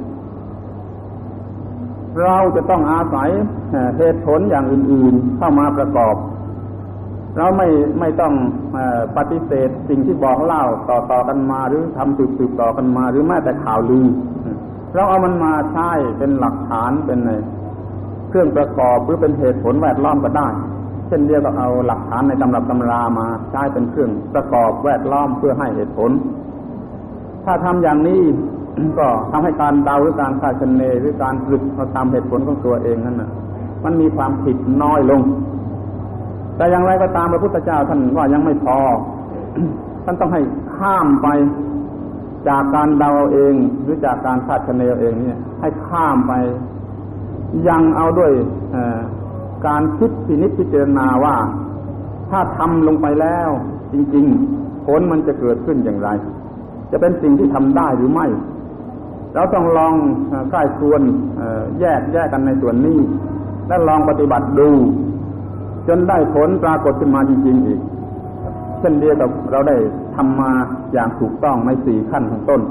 เราจะต้องอาศัยเหตุผลอย่างอื่นๆเข้ามาประกอบเราไม่ต้องปฏิเสธสิ่งที่บอกเล่าต่อกันมาหรือทำสืบต่อกันมาหรือแม้แต่ข่าวลือเราเอามันมาใช้เป็นหลักฐานเป็นเครื่องประกอบหรือเป็นเหตุผลแวดล้อมก็ได้เช่นเดียวกับเอาหลักฐานในตำรับตำรามาใช้เป็นเครื่องประกอบแวดล้อมเพื่อให้เหตุผลถ้าทำอย่างนี้ก็ทำให้การเดาหรือการคาดคะเนหรือการตรึกเอาตามเหตุผลของตัวเองนั้นมันมีความผิดน้อยลงแต่อย่างไรก็ตามพระพุทธเจ้าท่านว่ายังไม่พอ ท่านต้องให้ข้ามไปจากการเดาเองหรือจากการคาดคะเนเองเนี่ยให้ข้ามไปยังเอาด้วยการคิดพินิจพิจารณาว่าถ้าทำลงไปแล้วจริงๆผลมันจะเกิดขึ้นอย่างไรจะเป็นสิ่งที่ทำได้หรือไม่เราต้องลองใกล้ครวนแยกกันในส่วนนี้และลองปฏิบัติดูจนได้ผลปรากฏขึ้นมาจริงๆอีกเช่นเดียวกับเราได้ทำมาอย่างถูกต้องใน4ขั้นข้างต้น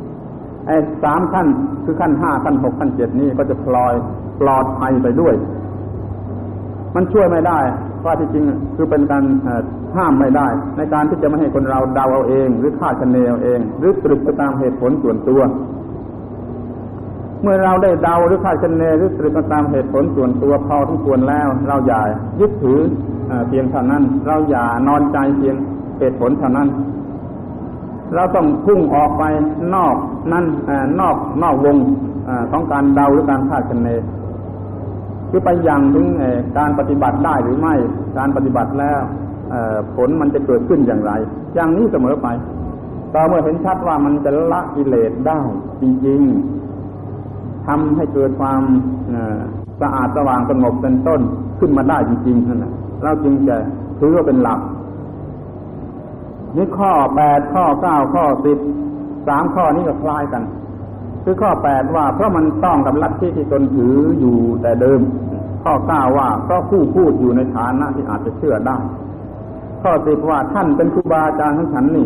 3ขั้นคือขั้น5ขั้น6ขั้น7นี้ก็จะปลอดภัยไปด้วยมันช่วยไม่ได้ว่าที่จริงคือเป็นการห้ามไม่ได้ในการที่จะไม่ให้คนเราเดาเอาเองหรือคาดคะเนเอาเองหรือตรึกไปตามเหตุผลส่วนตัวเมื่อเราได้เดาหรือคาดคะเนหรือตรึกไปตามเหตุผลส่วนตัวพอทุกควรแล้วเราอย่ายึดถือเพียงเท่านั้นเราอย่านอนใจเพียงเหตุผลเท่านั้นเราต้องพุ่งออกไปนอกนั้นนอกวงของการเดาหรือการคาดคะเนคือไปยังถึงการปฏิบัติได้หรือไม่การปฏิบัติแล้วผลมันจะเกิดขึ้นอย่างไรอย่างนี้เสมอไปต่อเมื่อเห็นชัดว่ามันจะละกิเลสได้จริงๆทำให้เกิดความสะอาดสว่างสงบเป็นต้นขึ้นมาได้จริงๆนั่นแหละเราจึงจะถือว่าเป็นหลักนี่ข้อ8ข้อ9ข้อ10 3ข้อนี้ก็คล้ายกันคือข้อ8ว่าเพราะมันต้องกับลัทธิที่ตนถืออยู่แต่เดิมข้อ9ว่าเพราะผู้พูดอยู่ในฐานะที่อาจจะเชื่อได้ข้อ10ว่าท่านเป็นครูบาอาจารย์ของฉันนี่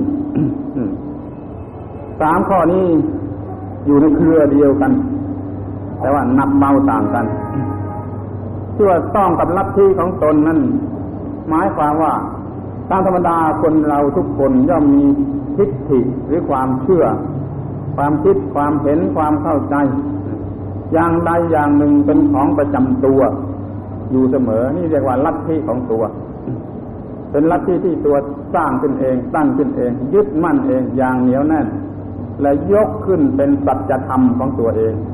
3ข้อนี้อยู่ในเครือเดียวกันแต่ว่านับเบาต่างกันที่ว่าต้องกับลัทธิของตนนั้นหมายความว่าตามธรรมดาคนเราทุกคนย่อมมีทิฏฐิหรือความเชื่อความคิดความเห็นความเข้าใจอย่างใดอย่างหนึ่งเป็นของประจำตัวอยู่เสมอนี่เรียกว่าลัทธิของตัวเป็นลัทธิที่ตัวสร้างขึ้นเองตั้งขึ้นเองยึดมั่นเองอย่างเหนียวแน่นและยกขึ้นเป็นสัจธรรมของตัวเอง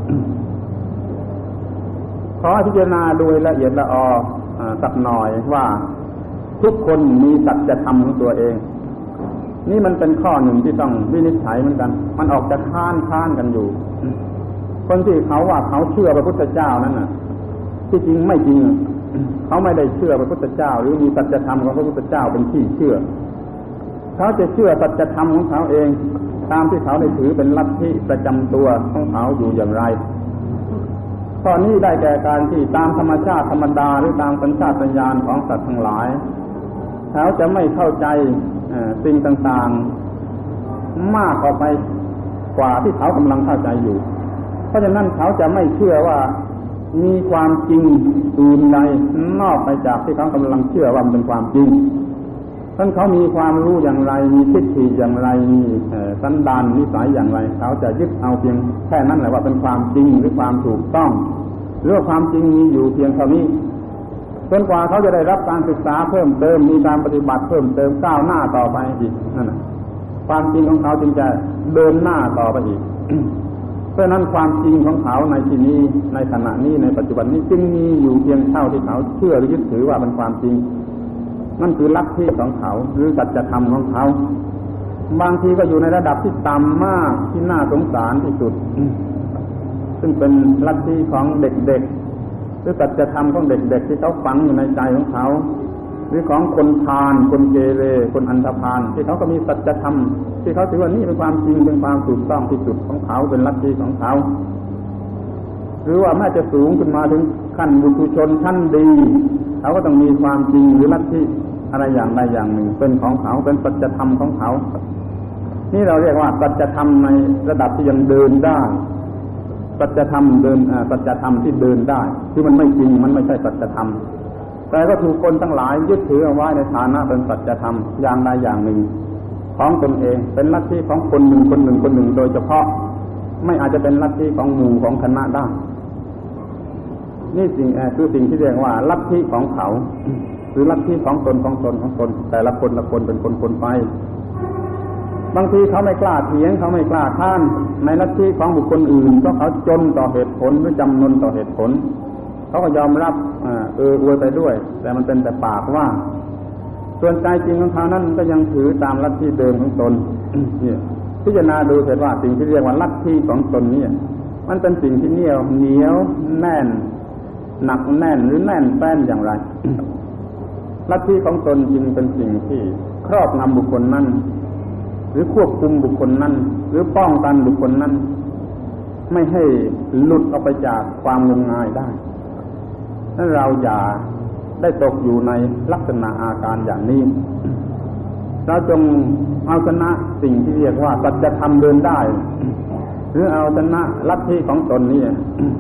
ขอพิจารณาโดยละเอียดละออสักหน่อยว่าทุกคนมีสัจธรรมของตัวเองนี่มันเป็นข้อหนึ่งที่ต้องวินิจฉัยเหมือนกันมันออกจะค้านกันอยู่คนที่เขาว่าเขาเชื่อพระพุทธเจ้านั้นน่ะที่จริงไม่จริงเขาไม่ได้เชื่อพระพุทธเจ้าหรือมีสัจธรรมของพระพุทธเจ้าเป็นที่เชื่อเขาจะเชื่อสัจธรรมของเขาเองตามที่เขาได้ถือเป็นลัทธิประจำตัวของเขาอยู่อย่างไรข้อนี้ได้แก่การที่ตามธรรมชาติธรรมดาหรือตามสัญชาตญาณของสัตว์ทั้งหลายเขาจะไม่เข้าใจสิ่งต่างๆมากออกไปกว่าที่เขากำลังเข้าใจอยู่เพราะฉะนั้นเขาจะไม่เชื่อว่ามีความจริงอื่นใดนอกไปจากที่เขากำลังเชื่อว่ามันเป็นความจริงท่านเขามีความรู้อย่างไรมีทิฏฐิอย่างไรมีสันดานนิสัยอย่างไรเขาจะยึดเอาเพียงแค่นั้นแหละว่าเป็นความจริงหรือความถูกต้องหรือว่าความจริงมีอยู่เพียงเท่านี้จนกว่าเขาจะได้รับการศึกษาเพิ่มเติมมีการปฏิบัติเพิ่มเติมก้าวหน้าต่อไปอีกนั่นน่ะความจริงของเขาจึงจะเดินหน้าต่อไปอีก เพราะนั้นความจริงของเขาในที่นี้ในขณะนี้ในปัจจุบันนี้จึงมีอยู่เพียงเท่าที่เขาเชื่อหรือยึดถือว่าเป็นความจริงนั่นคือลัทธิของเขาหรือสัจธรรมของเขาบางทีก็อยู่ในระดับที่ต่ำมากที่น่าสงสารที่สุด ซึ่งเป็นลัทธิของเด็กๆหรือสัจธรรมของเด็กๆที่เขาฝังอยู่ในใจของเขาหรือของคนพาลคนเกเรคนอันธพาลที่เขาก็มีสัจธรรมที่เขาถือว่านี่เป็นความจริงเป็นความถูกต้องที่สุดของเขาเป็นลัทธิของเขาหรือว่าแม้จะสูงขึ้นมาถึงขั้นบุตุชนชั้นดีเขาก็ต้องมีความจริงหรือลัทธิอะไรอย่างใดอย่างหนึ่งเป็นของเขาเป็นสัจธรรมของเขานี่เราเรียกว่าสัจธรรมในระดับที่ยังเดินได้สัจธรรมเดินสัจธรรมที่เดินได้ที่มันไม่จริงมันไม่ใช่สัจธรรมแต่ก็ถูกคนทั้งหลายยึดถือเอาไว้ในฐานะเป็นสัจธรรมอย่างใดอย่างหนึ่งของตนเองเป็นลัทธิของคนหนึ่งโดยเฉพาะไม่อาจจะเป็นลัทธิของหมู่ของคณะได้นี่คือสิ่งที่เรียกว่าลัทธิของเขาหรือลัทธิของตนแต่ละคนเป็นคนไปบางทีเขาไม่กล้าเถียงเขาไม่กล้าค้านในลัทธิของบุคคลอื่นเพราะเขาจนต่อเหตุผลหรือจำนนต่อเหตุผลเขาก็ยอมรับอวยไปด้วยแต่มันเป็นแต่ปากว่าส่วนใจจริงของเขานั้นก็ยังถือตามลัทธิเดิมของตนเนี่ยพิจารณาดูเถิดว่าสิ่งที่เรียกว่าลัทธิของตนนี่มันเป็นสิ่งที่เหนียวแน่นหนักแน่นหรือแน่นแฟ้นอย่างไรลัทธิของตนจริงเป็นสิ่งที่ครอบงำบุคคลนั้นหรือควบคุมบุคคลนั้นหรือป้องกันบุคคลนั้นไม่ให้หลุดออกไปจากความงมงายได้นั้นเราอย่าได้ตกอยู่ในลักษณะอาการอย่างนี้เราจงเอาชนะสิ่งที่เรียกว่าสัจธรรมเดินได้หรือเอาชนะลัทธิของตนนี้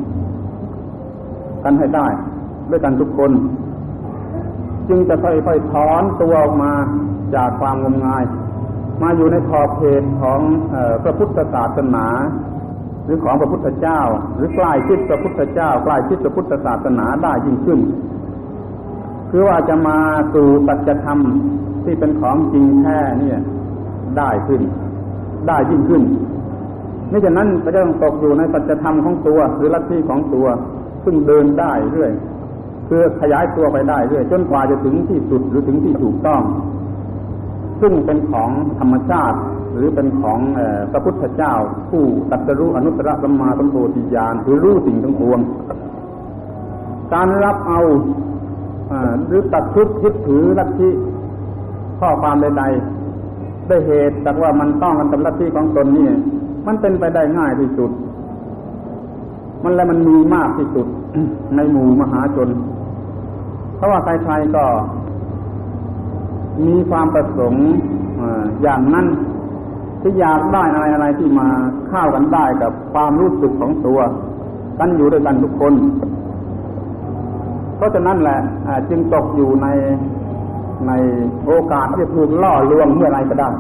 กันให้ได้ด้วยกันทุกคนจึงจะค่อยๆถอนตัวออกมาจากความงมงายมาอยู่ในขอบเขตของพระพุทธศาสนาหรือของพระพุทธเจ้าหรือใกล้ชิดพระพุทธเจ้าใกล้ชิดพระพุทธศาสนาได้ยิ่งขึ้นคือว่าจะมาสู่สัจธรรมที่เป็นของจริงแท้เนี่ยได้ขึ้นได้ยิ่งขึ้นไม่ฉะนั้นก็จะต้องตกอยู่ในสัจธรรมของตัวหรือลัทธิของตัวซึ่งเดินได้เรื่อยคือขยายตัวไปได้เรื่อยจนกว่าจะถึงที่สุดหรือถึงที่ถูกต้องซึ่งเป็นของธรรมชาติหรือเป็นของพระพุทธเจ้าผู้ตรัสรู้อนุตตรสัมมาสัมโพธิญาณคือรู้สิ่งทั้งปวงการรับเอาหรือตัดทุกข์ยึดถือลัทธิข้อความใดๆได้เหตุจากว่ามันต้องกันกับลัทธิของตนนี่มันเป็นไปได้ง่ายที่สุดมันมีมากที่สุด ในหมู่มหาชนเพราะว่าใครๆก็มีความประสงค์อย่างนั้นที่อยากได้อะไรที่มาเข้ากันได้กับความรู้สึกของตัวกันอยู่ด้วยกันทุกคนเพราะฉะนั้นแหละจึงตกอยู่ในโอกาสที่ถูกล่อลวงเมื่อไรก็ได้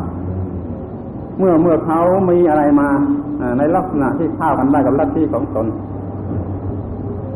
เมื่อเขามีอะไรมาในลักษณะที่เข้ากันได้กับลัทธิของตน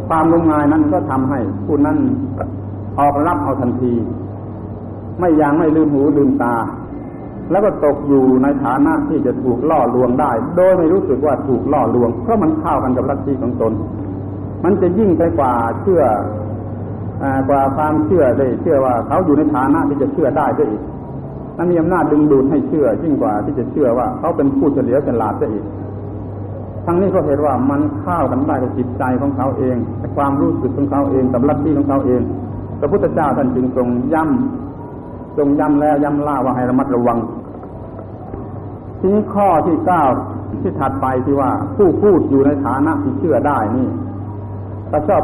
ความงมงายนั้นก็ทำให้ผู้นั้นออกรับเอาทันทีไม่ยังไม่ลืมหูลืมตาแล้วก็ตกอยู่ในฐานะที่จะถูกล่อลวงได้โดยไม่รู้สึกว่าถูกล่อลวงเพราะมันเข้ากันกับลัทธิของตนมันจะยิ่งไปกว่าเชื่อกว่าความเชื่อได้เชื่อว่าเขาอยู่ในฐานะที่จะเชื่อได้ด้วยอีกมันมีอำนาจดึงดูดให้เชื่อยิ่งกว่าที่จะเชื่อว่าเขาเป็นผู้เฉลียวฉลาดได้อีกทั้งนี้ก็เห็นว่ามันเข้ากันได้กับจิตใจของเขาเองกับความรู้สึกของเขาเองกับลัทธิของเขาเองพระพุทธเจ้าท่านจึงทรงย้ำแล้วย้ำเล่าว่าให้ระมัดระวังทีนี้ข้อที่9ที่ถัดไปที่ว่าผู้พูดอยู่ในฐานะที่เชื่อได้นี่ก็ชอบ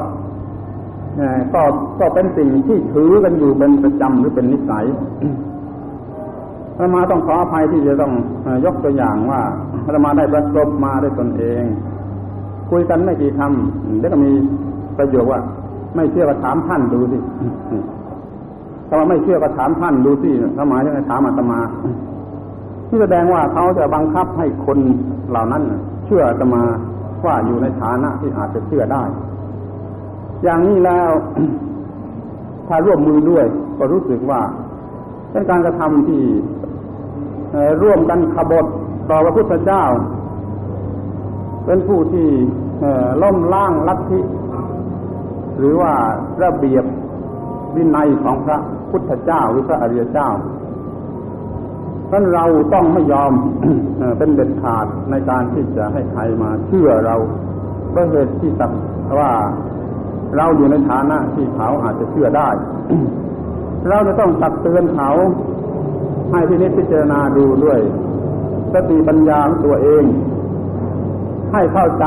ก็เป็นสิ่งที่ถือกันอยู่เป็นประจำหรือเป็นนิสัยอาตมาต้องขออภัยที่จะต้องยกตัวอย่างว่าอาตมาได้ประสบมาด้วยตนเองคุยกันไม่กี่คำแล้วก็มีประโยคว่าไม่เชื่อก็ถามท่านดูสิถ้าว่าไม่เชื่อก็ถามท่านดูสิเขาหมายถึงถามอาตมาที่แสดงว่าเขาจะบังคับให้คนเหล่านั้นเชื่ออาตมาว่าอยู่ในฐานะที่อาจจะเชื่อได้อย่างนี้แล้วถ้าร่วมมือด้วยก็รู้สึกว่าเป็นการกระทำที่ร่วมกันขบฏต่อพระพุทธเจ้าเป็นผู้ที่ล้มล้างลัทธิหรือว่าระเบียบวินัยของพระพุทธเจ้าหรือพระอริยเจ้าเพราะเราต้องไม่ยอม เป็นเด็ดขาดในการที่จะให้ใครมาเชื่อเราเพราะเหตุที่สักว่าเราอยู่ในฐานะที่เขาอาจจะเชื่อได้ เราจะต้องตักเตือนเขาให้พิจารณาดูด้วยสติปัญญาของตัวเองให้เข้าใจ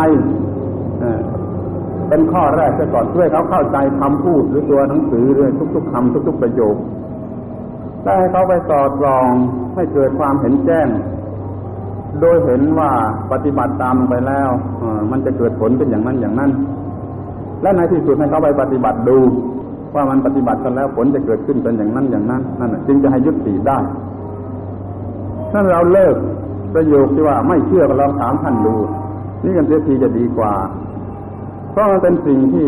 เป็นข้อแรกซะก่อนด้วยเขาเข้าใจคำพูดหรือตัวหนังสือด้วยทุกๆคำทุกๆประโยคได้ให้เขาไปสอดส่องให้เกิดความเห็นแจ้งโดยเห็นว่าปฏิบัติตามไปแล้วมันจะเกิดผลเป็นอย่างนั้นอย่างนั้นและในที่สุดให้เขาไปปฏิบัติดูว่ามันปฏิบัติกันแล้วผลจะเกิดขึ้นเป็นอย่างนั้นอย่างนั้นนั่นจึงจะให้ยุติได้ถ้าเราเลิกประโยคที่ว่าไม่เชื่อก็ลองถามท่านดูนี่กันเสียทีจะดีกว่าเพราะมันเป็นสิ่งที่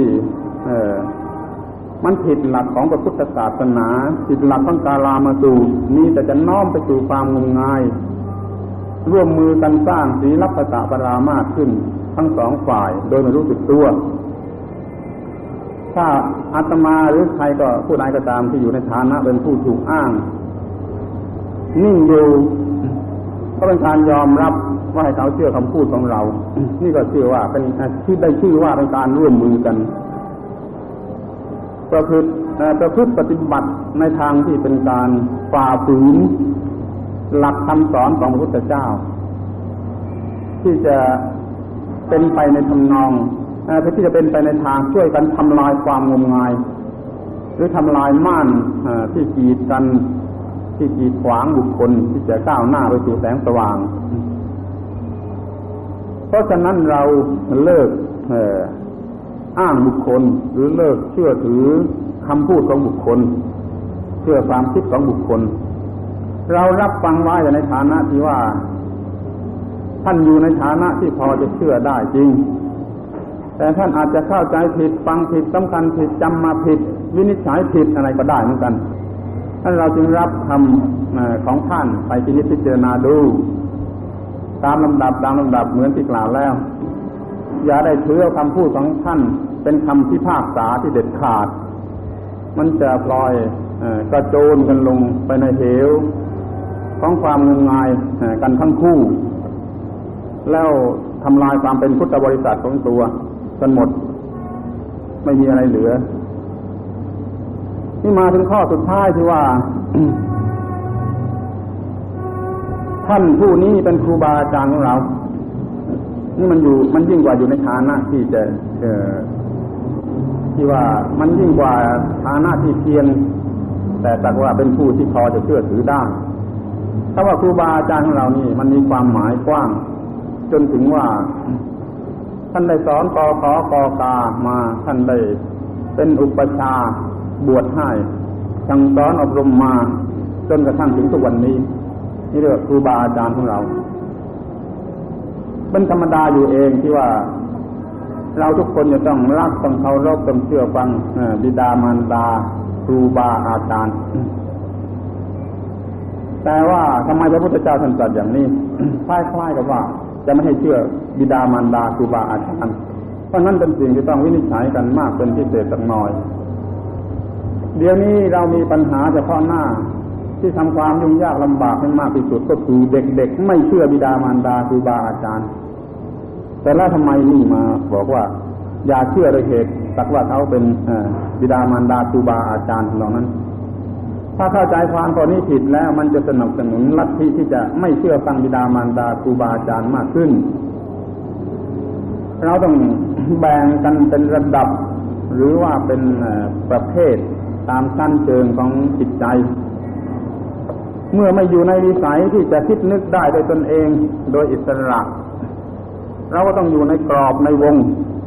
มันผิดหลักของพระพุทธศาสนาผิดหลักของกาลามสูตรนี้แต่จะน้อมไปสู่ความงมงายร่วมมือกันสร้างศีลัพพตปรามาสขึ้นทั้งสองฝ่ายโดยไม่รู้สึกตัวถ้าอาตมาหรือใครก็ผู้ใดก็ตามที่อยู่ในฐานะเป็นผู้ถูกอ้างนิ่งอยู่ก็เป็นการยอมรับว่าให้เขาเชื่อคำพูดของเรานี่ก็ชื่อว่าเป็นที่ได้ชื่อว่าเป็นการร่วมมือกันประพฤติปฏิบัติในทางที่เป็นการฝ่าฝืนหลักคำสอนของพระพุทธเจ้าที่จะเป็นไปในทำนองที่จะเป็นไปในทางช่วยกันทำลายความงมงายหรือทำลายม่านที่กีดกันที่กีดขวางบุคคลที่จะก้าวหน้าไปสู่แสงสว่างเพราะฉะนั้นเราเลิกอ้างบุคคลหรือเลิกเชื่อถือคำพูดของบุคคลเชื่อความคิดของบุคคลเรารับฟังไว้ในฐานะที่ว่าท่านอยู่ในฐานะที่พอจะเชื่อได้จริงแต่ท่านอาจจะเข้าใจผิดฟังผิดสำคัญผิดจำมาผิดวินิจฉัยผิดอะไรก็ได้เหมือนกันท่านเราจึงรับคำของท่านไปพิจารณาดูตามลำดับเหมือนที่กล่าวแล้วอย่าได้ถือเอาคำพูดของท่านเป็นคำพิพากษาที่เด็ดขาดมันจะปล่อยกระโจนกันลงไปในเหวของความงมงายกันทั้งคู่แล้วทำลายความเป็นพุทธบริษัทของตัวกันหมดไม่มีอะไรเหลือนี่มาถึงข้อสุดท้ายที่ว่า ท่านผู้นี้เป็นครูบาอาจารย์ของเรานี่มันยิ่งกว่าอยู่ในฐานะที่จะที่ว่ามันยิ่งกว่าฐานะที่เพียงแต่สักว่าเป็นผู้ที่พอจะเชื่อถือได้ถ้าว่าครูบาอาจารย์ของเรานี่มันมีความหมายกว้างจนถึงว่าท่านได้สอนกขกกามาท่านได้เป็นอุปชาบวชให้สั่งสอนอบรมมาจนกระทั่งถึงทุกวันนี้นี่เรียกว่าครูบาอาจารย์ของเราเป็นธรรมดาอยู่เองที่ว่าเราทุกคนจะต้องรักต้องเคารพต้องเชื่อฟังบิดามารดาครูบาอาจารย์แต่ว่าทำไมพระพุทธเจ้าท่านตรัสอย่างนี้ คล้ายๆกับว่าจะไม่ให้เชื่อบิดามารดาครูบาอาจารย์เพราะนั้นเป็นสิ่งที่ต้องวินิจฉัยกันมากเป็นพิเศษสักหน่อยเดี๋ยวนี้เรามีปัญหาเฉพาะหน้าที่ทำความยุ่งยากลำบากให้มากที่สุดก็คือเด็กๆไม่เชื่อบิดามารดาครูบาอาจารย์แต่แล้วทำไมนี่มาบอกว่าอย่าเชื่อโดยเหตุสักว่าเขาเป็นบิดามารดาครูบาอาจารย์เหล่านั้นถ้าเข้าใจความข้อนี้ผิดแล้วมันจะสนับสนุนลัทธิที่จะไม่เชื่อฟังบิดามารดาครูบาอาจารย์มากขึ้นเราต้องแบ่งกันเป็นระดับหรือว่าเป็นประเภทตามชั้นเชิงของจิตใจเมื่อไม่อยู่ในวิสัยที่จะคิดนึกได้โดยตนเองโดยอิสระเราก็ต้องอยู่ในกรอบในวง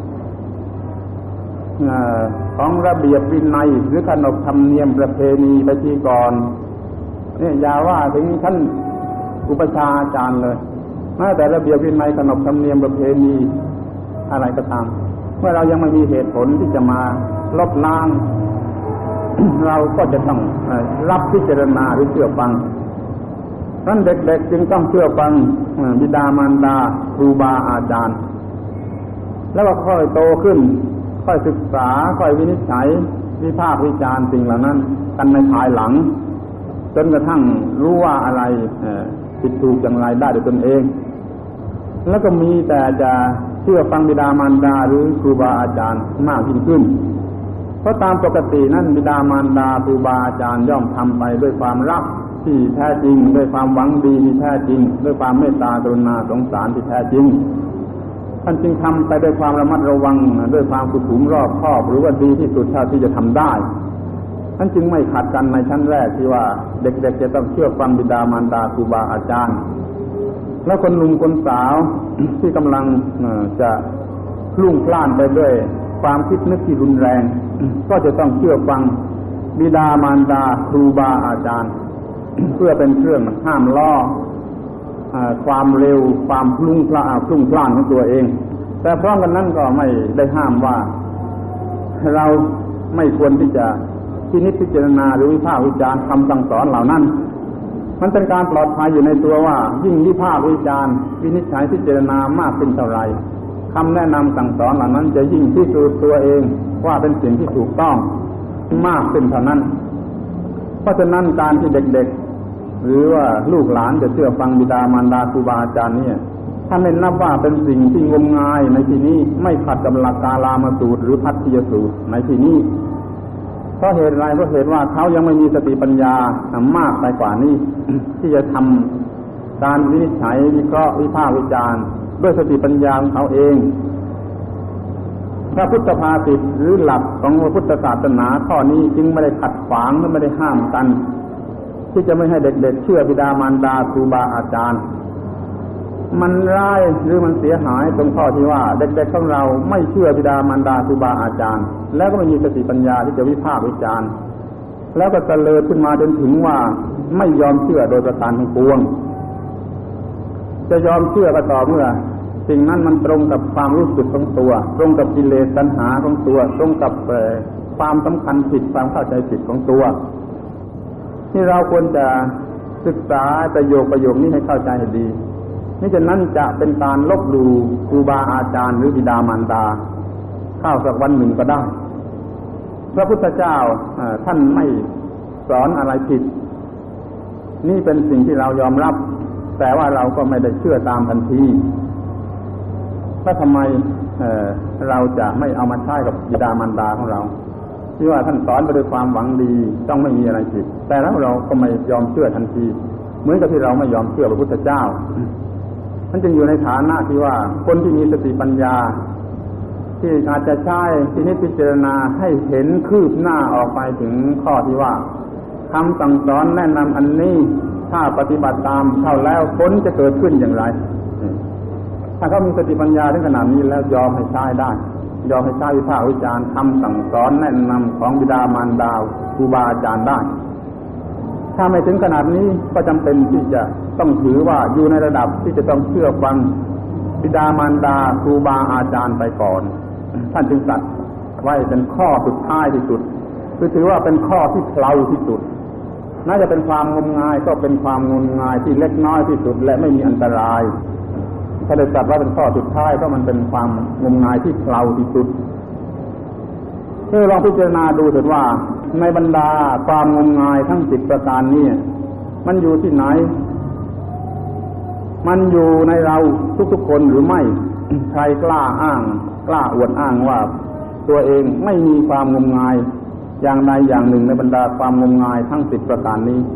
ของระเบียบวินัยหรือขนบธรรมเนียมประเพณีไปทีก่อนเนี่ยอย่าว่าถึงท่านอุปชาอาจารย์เลยแม้แต่ระเบียบวินัยขนบธรรมเนียมประเพณีอะไรก็ตามเมื่อเรายังไม่มีเหตุผลที่จะมาลบล้าง เราก็จะต้องรับพิจารณาหรือเชื่อฟังนั้นเด็กๆจึงต้องเชื่อฟังบิดามารดาครูบาอาจารย์แล้วก็ค่อยโตขึ้นค่อยศึกษาค่อยวินิจฉัยวิพากษ์วิจารณ์สิ่งเหล่านั้นกันในภายหลังจนกระทั่งรู้ว่าอะไรผิดถูกอย่างไรได้ด้วยตนเองแล้วก็มีแต่จะเชื่อฟังบิดามารดาหรือครูบาอาจารย์มากยิ่งขึ้นเพราะตามปกตินั้นบิดามารดาครูบาอาจารย์ย่อมทำไปด้วยความรักที่แท้จริงด้วยความหวังดีที่แท้จริงด้วยความเมตตากรุณาสงสารที่แท้จริงท่านจึงทำไปด้วยความระมัดระวังด้วยความสุขุมรอบคอบหรือว่าดีที่สุดเท่าที่จะทำได้ท่านจึงไม่ขัดกันในชั้นแรกที่ว่าเด็กๆจะต้องเชื่อฟังบิดามารดาครูบาอาจารย์แล้วคนหนุ่มคนสาวที่กำลังจะพลุ่งพล่านไปด้วยความคิดนึกที่รุนแรงก็จะต้องเชื่อฟังบิดามารดาครูบาอาจารย์เพื่อเป็นเครื่องห้ามล้อความเร็วความพลุ่งพล่านของตัวเองแต่พร้อมกันนั้นก็ไม่ได้ห้ามว่าเราไม่ควรที่จะพินิจพิจารณาหรือวิพากษ์วิจารณ์คำสั่งสอนเหล่านั้นมันเป็นการปลอดภัยอยู่ในตัวว่ายิ่งวิพากษ์วิจารณ์วินิจฉัยพิจารณามากขึ้นเท่าไรคำแนะนำสั่งสอนเหล่านั้นจะยิ่งพิสูจน์ตัวเองว่าเป็นสิ่งที่ถูกต้องมากขึ้นเท่านั้นเพราะฉะนั้นการที่เด็กๆหรือว่าลูกหลานจะเชื่อฟังบิดามารดาครูบาอาจารย์เนี่ยท่านไม่นับว่าเป็นสิ่งที่งมงายในที่นี้ไม่ขัดกับหลักกาลามสูตรหรือพัทธิยสูตรในที่นี้เพราะเหตุไรเพราะเหตุว่าเขายังไม่มีสติปัญญามากไปกว่านี้ ที่จะทำการวินิจฉัยวิเคราะห์วิพากษ์วิจารณ์ด้วยสติปัญญาของเขาเองพระพุทธภาษิตหรือหลักของพระพุทธศาสนาข้อนี้จึงไม่ได้ขัดขวางและไม่ได้ห้ามกันที่จะไม่ให้เด็กๆเชื่อบิดามารดาครูบาอาจารย์มันร้ายหรือมันเสียหายตรงข้อที่ว่าเด็กๆของเราไม่เชื่อบิดามารดาครูบาอาจารย์แล้วก็ไม่มีสติปัญญาที่จะวิพากษ์วิจารณ์แล้วก็เตลิดขึ้นมาจนถึงว่าไม่ยอมเชื่อโดยประการทั้งปวงจะยอมเชื่อก็ต่อเมื่อสิ่งนั้นมันตรงกับความรู้สึกของตัวตรงกับกิเลสตัณหาของตัวตรงกับความสำคัญผิดความเข้าใจผิดของตัวที่เราควรจะศึกษาประโยคนี้ให้เข้าใจให้ดีนี่ฉะนั้นจะเป็นการลบหลู่ครูบาอาจารย์หรือบิดามารดาเข้าสักวันหนึ่งก็ได้พระพุทธเจ้าท่านไม่สอนอะไรผิดนี่เป็นสิ่งที่เรายอมรับแต่ว่าเราก็ไม่ได้เชื่อตามทันทีถ้าทำไมเราจะไม่เอามาใช้กับบิดามารดาของเราที่ว่าท่านสอนไปด้วยความหวังดีต้องไม่มีอะไรผิดแต่แล้วเราก็ไม่ยอมเชื่อทันทีเหมือนกับที่เราไม่ยอมเชื่อพระพุทธเจ้ามันจึงอยู่ในฐานะที่ว่าคนที่มีสติปัญญาที่อาจจะใช้ที่นิพพิจารณาให้เห็นคืบหน้าออกไปถึงข้อที่ว่าคำสั่งสอนแนะนำอันนี้ถ้าปฏิบัติตามเท่าแล้วผลจะเกิดขึ้นอย่างไรถ้าเขามีสติปัญญาถึงขนาดนี้แล้วยอมให้ใช้ได้ยอมให้ใช้วิพากษ์วิจารณ์คำสั่งสอนแนะนำของบิดามารดาครูบาอาจารย์ได้ถ้าไม่ถึงขนาดนี้ก็จำเป็นที่จะต้องถือว่าอยู่ในระดับที่จะต้องเชื่อฟังบิดามารดาครูบาอาจารย์ไปก่อนท่านจึงตัดไว้เป็นข้อสุดท้ายที่สุดคือถือว่าเป็นข้อที่เพลาที่สุดน่าจะเป็นความงมงายก็เป็นความงมงายที่เล็กน้อยที่สุดและไม่มีอันตรายถ้าได้ตัดว่าเป็นข้อสุดท้ายก็มันเป็นความงมงายที่เพลาที่สุดลองพิจารณาดูเถิดว่าในบรรดาความงมงายทั้ง10ประการนี้มันอยู่ที่ไหนมันอยู่ในเราทุกๆคนหรือไม่ใครกล้าอวดอ้างว่าตัวเองไม่มีความงมงายอย่างใดอย่างหนึ่งในบรรดาความงมงายทั้ง10ประการนี้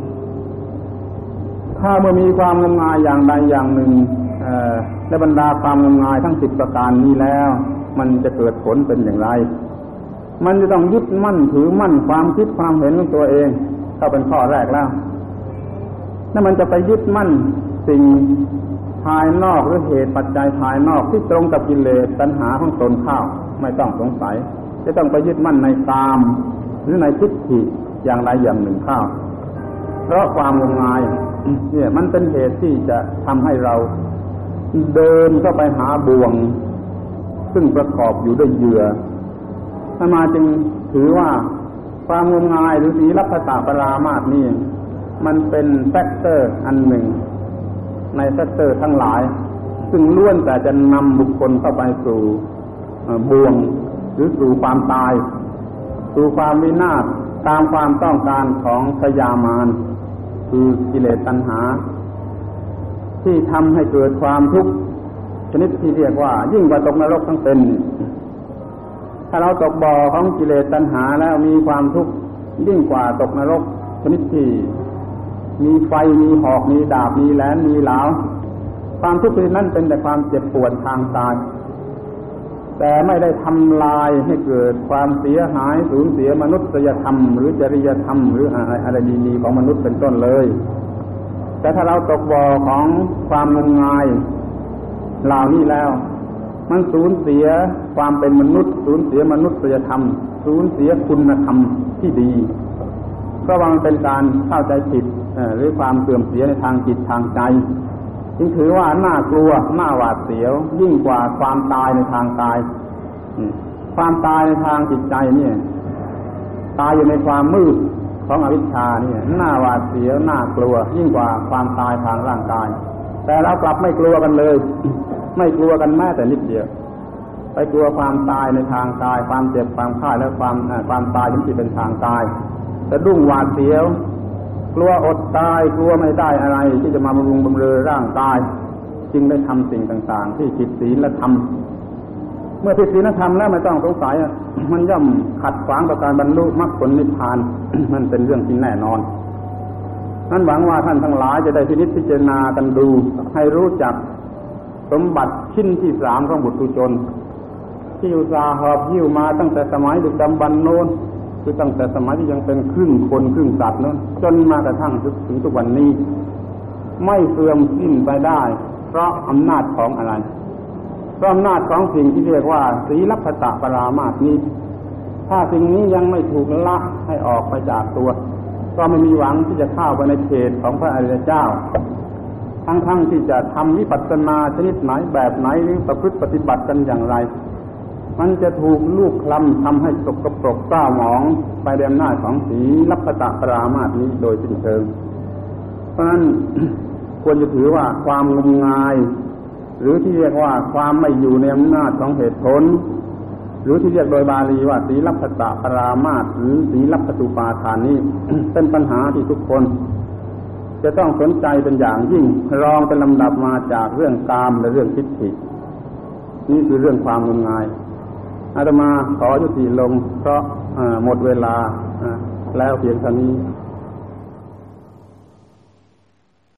ถ้าเมื่อมีความงมงายอย่างใดอย่างหนึ่งในบรรดาความงมงายทั้ง10ประการนี้แล้วมันจะเกิดผลเป็นอย่างไรมันจะต้องยึดมั่นถือมั่นความคิดความเห็นของตัวเองเข้าเป็นข้อแรกแล้วนั่นมันจะไปยึดมั่นสิ่งภายนอกหรือเหตุปัจจัยภายนอกที่ตรงกับกิเลสตัณหาของตนเข้าไม่ต้องสงสัยจะต้องไปยึดมั่นในกามหรือในทิฏฐิอย่างใดอย่างหนึ่งเข้าเพราะความงมงายเนี่ยมันเป็นเหตุที่จะทำให้เราเดินเข้าไปหาบ่วงซึ่งประกอบอยู่ด้วยเหยื่ออาตมาจึงถือว่าความงมงายหรือศีลัพพตปรามาสนี่มันเป็นแฟกเตอร์อันหนึ่งในแฟกเตอร์ทั้งหลายซึ่งล้วนแต่จะนำบุคคลเข้าไปสู่บ่วงหรือสู่ความตายสู่ความวินาศตามความต้องการของพยามารคือกิเลสตัณหาที่ทำให้เกิดความทุกข์ชนิดที่เรียกว่ายิ่งกว่าตกนรกทั้งเป็นถ้าเราตกบ่อของกิเลสตัณหาแล้วมีความทุกข์ยิ่งกว่าตกนรกชนิดที่มีไฟมีหอกมีดาบมีแหลมมีเหลาความทุกข์นั้นเป็นแต่ความเจ็บปวดทางกายแต่ไม่ได้ทำลายให้เกิดความเสียหายสูญเสียมนุษยธรรมหรือจริยธรรมหรืออะไรดีๆของมนุษย์เป็นต้นเลยแต่ถ้าเราตกบ่อของความงมงายเหล่านี้แล้วมันสูญเสียความเป็นมนุษย์สูญเสียมนุษยธรรมสูญเสียคุณธรรมที่ดีเพราะว่ามันเป็นการเข้าใจผิดหรือความเสื่อมเสียในทางจิตทางใจจึงถือว่าน่ากลัวน่าหวาดเสียวยิ่งกว่าความตายในทางกายความตายในทางจิตใจเนี่ยตายอยู่ในความมืดของอวิชชาเนี่ยน่าหวาดเสียวน่ากลัวยิ่งกว่าความตายทางร่างกายแต่เรากลับไม่กลัวกันเลยไม่กลัวกันแม้แต่นิดเดียวไปกลัวความตายในทางกายความเจ็บความไข้และความตายที่เป็นทางกายแต่ดุ้งหวาดเสียวกลัวอดตายกลัวไม่ได้อะไรที่จะมาบำรุงบำเรอร่างกายจึงได้ทำสิ่งต่างๆที่ผิดศีลธรรมเมื่อผิดศีลธรรมแล้วไม่ต้องสงสัยมันย่อมขัดขวางต่อการบรรลุมรรคผลนิพพานมันเป็นเรื่องที่แน่นอนนั้นหวังว่าท่านทั้งหลายจะได้พิจารณากันดูให้รู้จักสมบัติชิ้นที่3ของบุตุชนที่อุตส่าห์หอบหิ้วมาตั้งแต่สมัยดึกดำบรรพ์โน้นคือตั้งแต่สมัยที่ยังเป็นครึ่งคนครึ่งสัตว์นั้นจนมากระทั่งถึงทุกวันนี้ไม่เสื่อมสิ้นไปได้เพราะอำนาจของอะไรเพราะอำนาจของสิ่งที่เรียกว่าศีลัพพตปรามาสนี้ถ้าสิ่งนี้ยังไม่ถูกละให้ออกไปจากตัวก็ไม่มีหวังที่จะเข้าไปในเขตของพระอริยเจ้าทั้งที่จะทำวิปัสสนาชนิดไหนแบบไหนหรือประพฤติปฏิบัติกันอย่างไรมันจะถูกลูกคลำทำให้สกปรกเศร้าหมองไปด้วยอำนาจของศีลัพพตปรามาสนี้โดยสิ้นเชิงเพราะฉะนั้น ควรจะถือว่าความงมงายหรือที่เรียกว่าความไม่อยู่ในอำนาจของเหตุผลหรือที่เรียกโดยบาลีว่าศีลัพพตปรามาสหรือศีลัพพตุปาทานนี้ เป็นปัญหาที่ทุกคนจะต้องสนใจเป็นอย่างยิ่งรองเป็นลำดับมาจากเรื่องกามและเรื่องทิฏฐินี่คือเรื่องความงมงายอาตมาขอยุติลงเพราะหมดเวลาแล้วเพียงเท่านี้